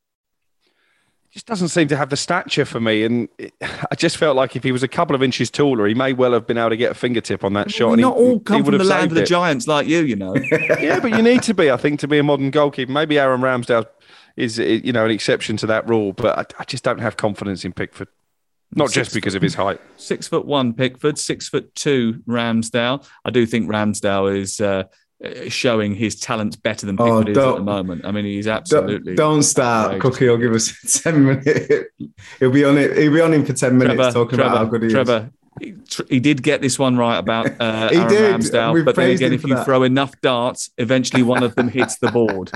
Just doesn't seem to have the stature for me. And it, I just felt like if he was a couple of inches taller, he may well have been able to get a fingertip on that shot. Well, and not he, all come he from the land of the it. giants like you, you know. Yeah, but you need to be, I think, to be a modern goalkeeper. Maybe Aaron Ramsdale is, you know, an exception to that rule, but I, I just don't have confidence in Pickford. Not six just because foot, of his height. Six foot one Pickford, six foot two Ramsdale. I do think Ramsdale is uh, showing his talents better than Pickford oh, is at the moment. I mean, he's absolutely. Don't, don't start, outrageous. Cookie. He'll give us ten minutes. He'll be on it. He'll be on him for ten minutes Trevor, talking Trevor, about how good he Trevor, is. He, he did get this one right about uh, he Aaron did. Ramsdale, We've but then again, if you that. throw enough darts, eventually one of them hits the board.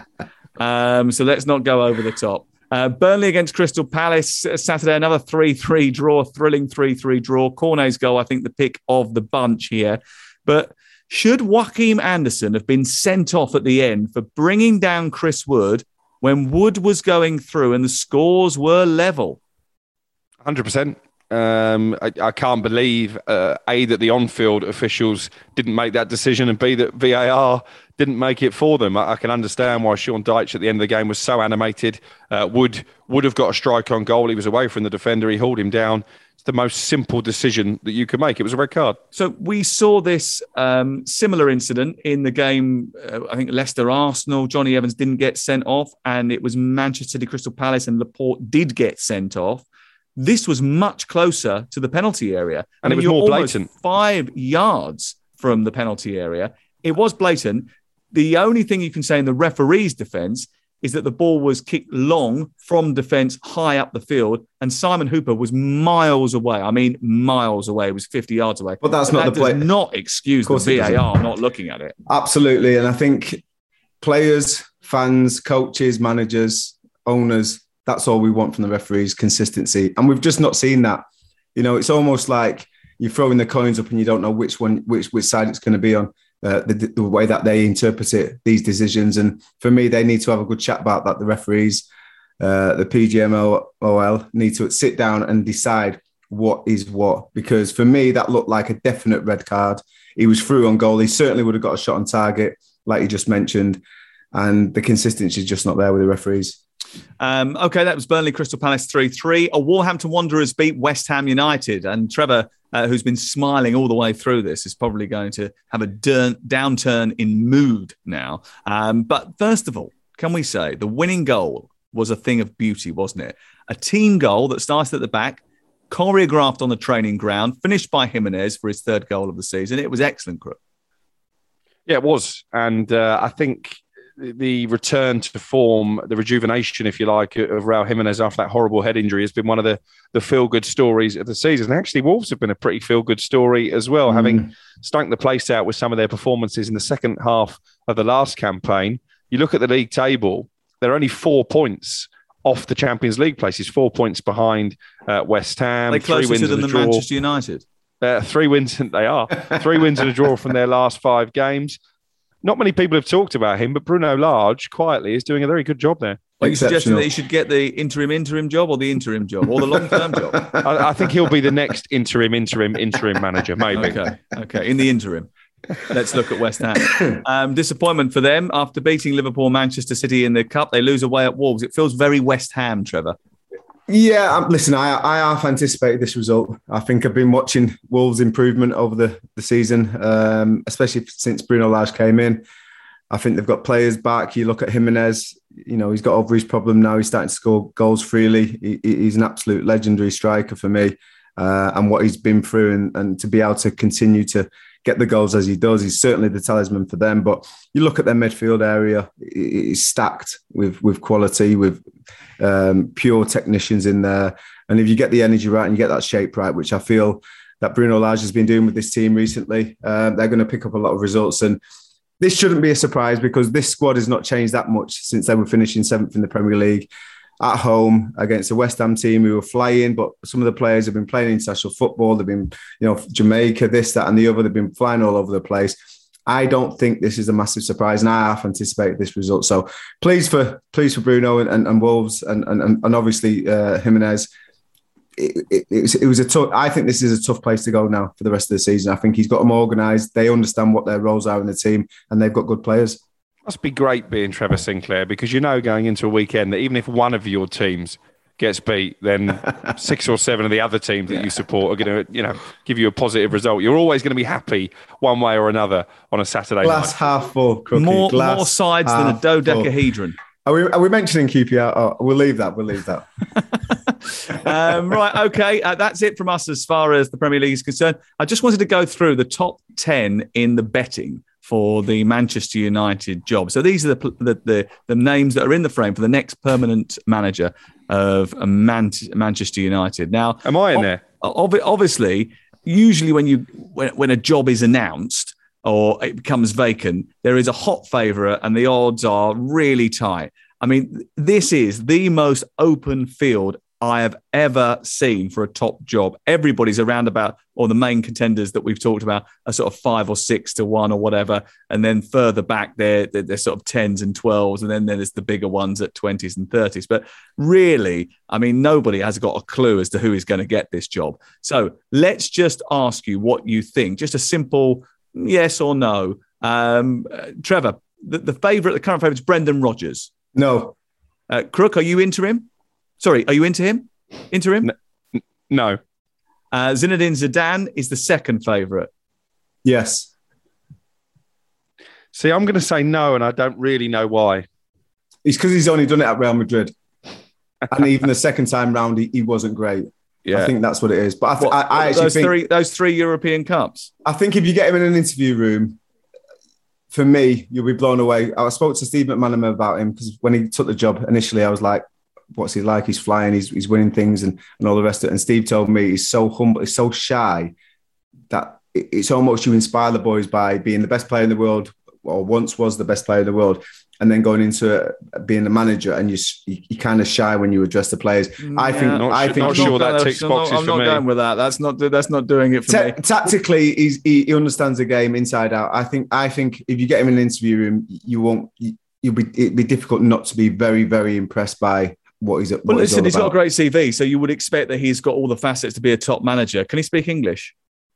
Um, so let's not go over the top. Uh, Burnley against Crystal Palace Saturday, another three three draw, thrilling three three draw. Cornet's goal, I think, the pick of the bunch here. But should Joachim Andersen have been sent off at the end for bringing down Chris Wood when Wood was going through and the scores were level? one hundred percent. Um, I, I can't believe, uh, A, that the on-field officials didn't make that decision, and B, that V A R didn't make it for them. I, I can understand why Sean Dyche at the end of the game was so animated. Uh, Wood would have got a strike on goal. He was away from the defender. He hauled him down. It's the most simple decision that you could make. It was a red card. So we saw this um, similar incident in the game, uh, I think Leicester-Arsenal. Johnny Evans didn't get sent off, and it was Manchester City Crystal Palace, and Laporte did get sent off. This was much closer to the penalty area. And I mean, it was more blatant. Five yards from the penalty area. It was blatant. The only thing you can say in the referee's defence is that the ball was kicked long from defence high up the field, and Simon Hooper was miles away. I mean, miles away. It was fifty yards away. But that's but not that the play. Does not excuse the V A R not looking at it. Absolutely. And I think players, fans, coaches, managers, owners, that's all we want from the referees, consistency. And we've just not seen that. You know, it's almost like you're throwing the coins up and you don't know which one, which which side it's going to be on, uh, the, the way that they interpret it, these decisions. And for me, they need to have a good chat about that. The referees, uh, the P G M O L need to sit down and decide what is what. Because for me, that looked like a definite red card. He was through on goal. He certainly would have got a shot on target, like you just mentioned. And the consistency is just not there with the referees. Um, okay, that was Burnley Crystal Palace three three. A Wolverhampton Wanderers beat West Ham United. And Trevor, uh, who's been smiling all the way through this, is probably going to have a dur- downturn in mood now. Um, but first of all, can we say the winning goal was a thing of beauty, wasn't it? A team goal that started at the back, choreographed on the training ground, finished by Jimenez for his third goal of the season. It was excellent, Crook. Yeah, it was. And uh, I think the return to form, the rejuvenation, if you like, of Raul Jimenez after that horrible head injury has been one of the, the feel-good stories of the season. And actually, Wolves have been a pretty feel-good story as well, mm. having stunk the place out with some of their performances in the second half of the last campaign. You look at the league table, they're only four points off the Champions League places, four points behind uh, West Ham. Are they closer three wins to them and a than draw. Manchester United? Uh, three wins, they are. Three wins and a draw from their last five games. Not many people have talked about him, but Bruno Lage quietly is doing a very good job there. Are you suggesting that he should get the interim interim job or the interim job or the long-term job? I, I think he'll be the next interim interim interim manager, maybe. Okay, okay. In the interim, let's look at West Ham. Um, disappointment for them after beating Liverpool, Manchester City in the Cup. They lose away at Wolves. It feels very West Ham, Trevor. Yeah, um, listen, I, I half anticipated this result. I think I've been watching Wolves' improvement over the, the season, um, especially since Bruno Lage came in. I think they've got players back. You look at Jimenez, you know, he's got over his problem now. He's starting to score goals freely. He, he's an absolute legendary striker for me. Uh, and what he's been through and, and to be able to continue to get the goals as he does, he's certainly the talisman for them. But you look at their midfield area, it's stacked with, with quality, with um, pure technicians in there. And if you get the energy right and you get that shape right, which I feel that Bruno Lage has been doing with this team recently, uh, they're going to pick up a lot of results. And this shouldn't be a surprise because this squad has not changed that much since they were finishing seventh in the Premier League at home against a West Ham team who were flying, but some of the players have been playing international football. They've been, you know, Jamaica, this, that, and the other. They've been flying all over the place. I don't think this is a massive surprise, and I half anticipate this result. So pleased for pleased for Bruno and, and, and Wolves, and and and obviously uh, Jimenez. it, it, it, was, it was a tough. I think this is a tough place to go now for the rest of the season. I think he's got them organised. They understand what their roles are in the team, and they've got good players. Must be great being Trevor Sinclair, because you know going into a weekend that even if one of your teams gets beat, then six or seven of the other teams that yeah. you support are going to, you know, give you a positive result. You're always going to be happy one way or another on a Saturday Glass night. half full, Crookie. More, Glass more sides than a dodecahedron. Are we, are we mentioning Q P R? Oh, we'll leave that. We'll leave that. um, right, okay. Uh, that's it from us as far as the Premier League is concerned. I just wanted to go through the top ten in the betting for the Manchester United job. So these are the, the the the names that are in the frame for the next permanent manager of Man- Manchester United. Now, am I in there? Ob- obviously, usually when you when, when a job is announced or it becomes vacant, there is a hot favourite and the odds are really tight. I mean, this is the most open field I have ever seen for a top job. Everybody's around about, or the main contenders that we've talked about are sort of five or six to one or whatever. And then further back, they're, they're, they're sort of tens and twelves. And then, then there's the bigger ones at twenties and thirties. But really, I mean, nobody has got a clue as to who is going to get this job. So let's just ask you what you think. Just a simple yes or no. Um, uh, Trevor, the, the favourite, the current favourite is Brendan Rodgers. No. Uh, Crook, are you into him? Sorry, are you into him? Into him? No. Uh, Zinedine Zidane is the second favourite. Yes. See, I'm going to say no, and I don't really know why. It's because he's only done it at Real Madrid. And even the second time round, he, he wasn't great. Yeah. I think that's what it is. But I, th- what, I, I actually those think... Three, those three European Cups? I think if you get him in an interview room, for me, you'll be blown away. I spoke to Steve McManaman about him because when he took the job initially, I was like, what's he like? He's flying, he's he's winning things and, and all the rest of it. And Steve told me he's so humble, he's so shy that it's almost you inspire the boys by being the best player in the world, or once was the best player in the world, and then going into being the manager, and you you kind of shy when you address the players. Yeah. I think not, I think not sure that ticks boxes I'm not, I'm for not me. going with that. That's not that's not doing it for Ta- me. Tactically, he's, he he understands the game inside out. I think I think if you get him in an interview room, you won't. You, you'll be it'd be difficult not to be very very impressed by what he's. What well, listen, he's, he's got a great C V, so you would expect that he's got all the facets to be a top manager. Can he speak English?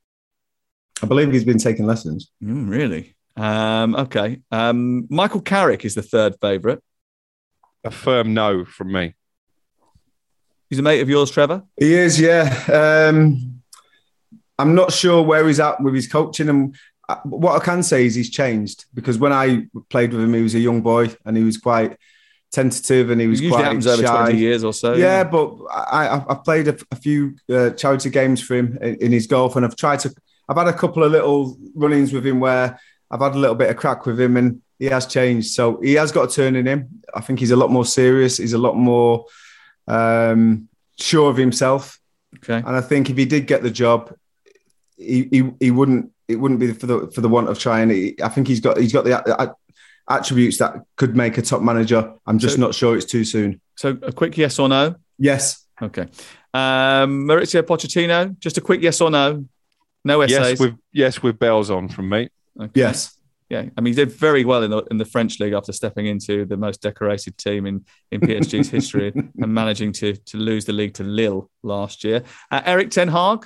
I believe he's been taking lessons. Mm, really? Um, okay. Um, Michael Carrick is the third favourite. A firm no from me. He's a mate of yours, Trevor? He is, yeah. Um, I'm not sure where he's at with his coaching. And what I can say is he's changed, because when I played with him, he was a young boy and he was quite tentative and he was it usually quite happens shy. over twenty years or so. Yeah, yeah. but I, I've played a, a few uh, charity games for him in, in his golf, and I've tried to. I've had a couple of little run-ins with him where I've had a little bit of crack with him, and he has changed. So he has got a turn in him. I think he's a lot more serious. He's a lot more um, sure of himself. Okay. And I think if he did get the job, he he, he wouldn't. It wouldn't be for the for the want of trying. He, I think he's got he's got the uh, attributes that could make a top manager. I'm just so, not sure it's too soon. So a quick yes or no? Yes. Okay. Um, Maurizio Pochettino, just a quick yes or no? No essays. Yes, with yes with bells on from me. Okay. Yes. Yeah, I mean, he did very well in the in the French league after stepping into the most decorated team in, in P S G's history and managing to to lose the league to Lille last year. Uh, Eric Ten Hag?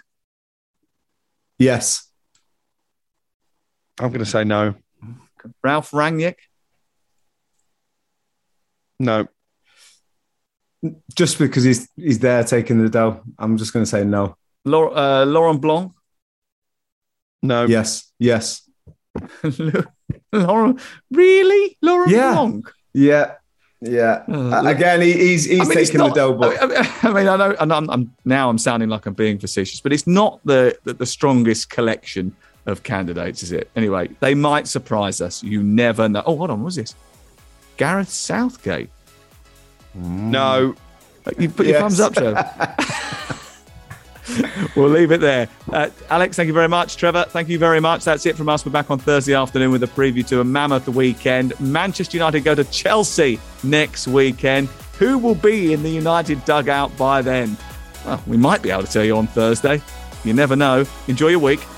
Yes. I'm going to say no. Ralf Rangnick? No. Just because he's he's there taking the dough, I'm just going to say no. Laurent, uh, Laurent Blanc? No. Yes. Yes. Laurent, really? Laurent yeah. Blanc? Yeah. Yeah. Uh, Again, he, he's he's I mean, taking not, the dough. But I mean, I, mean, I know, and I'm, I'm now I'm sounding like I'm being facetious, but it's not the, the the strongest collection of candidates, is it? Anyway, they might surprise us. You never know. Oh, hold on, what was this? Gareth Southgate? No. You put your yes. thumbs up, Trevor. We'll leave it there. Uh, Alex, thank you very much. Trevor, thank you very much. That's it from us. We're back on Thursday afternoon with a preview to a mammoth weekend. Manchester United go to Chelsea next weekend. Who will be in the United dugout by then? Well, we might be able to tell you on Thursday. You never know. Enjoy your week.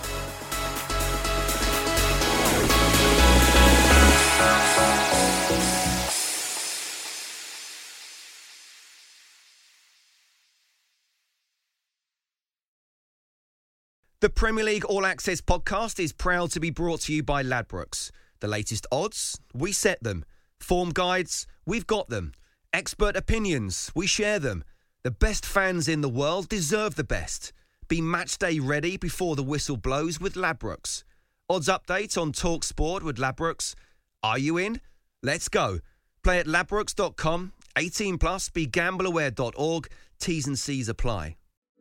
The Premier League All Access podcast is proud to be brought to you by Ladbrokes. The latest odds, we set them. Form guides, we've got them. Expert opinions, we share them. The best fans in the world deserve the best. Be match day ready before the whistle blows with Ladbrokes. Odds update on TalkSport with Ladbrokes. Are you in? Let's go. Play at ladbrokes dot com. eighteen plus, be gamble aware dot org. T's and C's apply.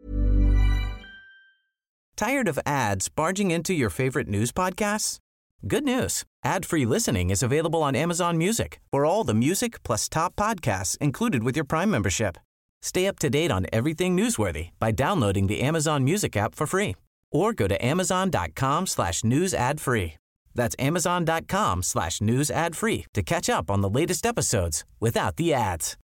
Tired of ads barging into your favorite news podcasts? Good news. Ad-free listening is available on Amazon Music for all the music plus top podcasts included with your Prime membership. Stay up to date on everything newsworthy by downloading the Amazon Music app for free or go to amazon.com slash news ad free. That's amazon.com slash news ad free to catch up on the latest episodes without the ads.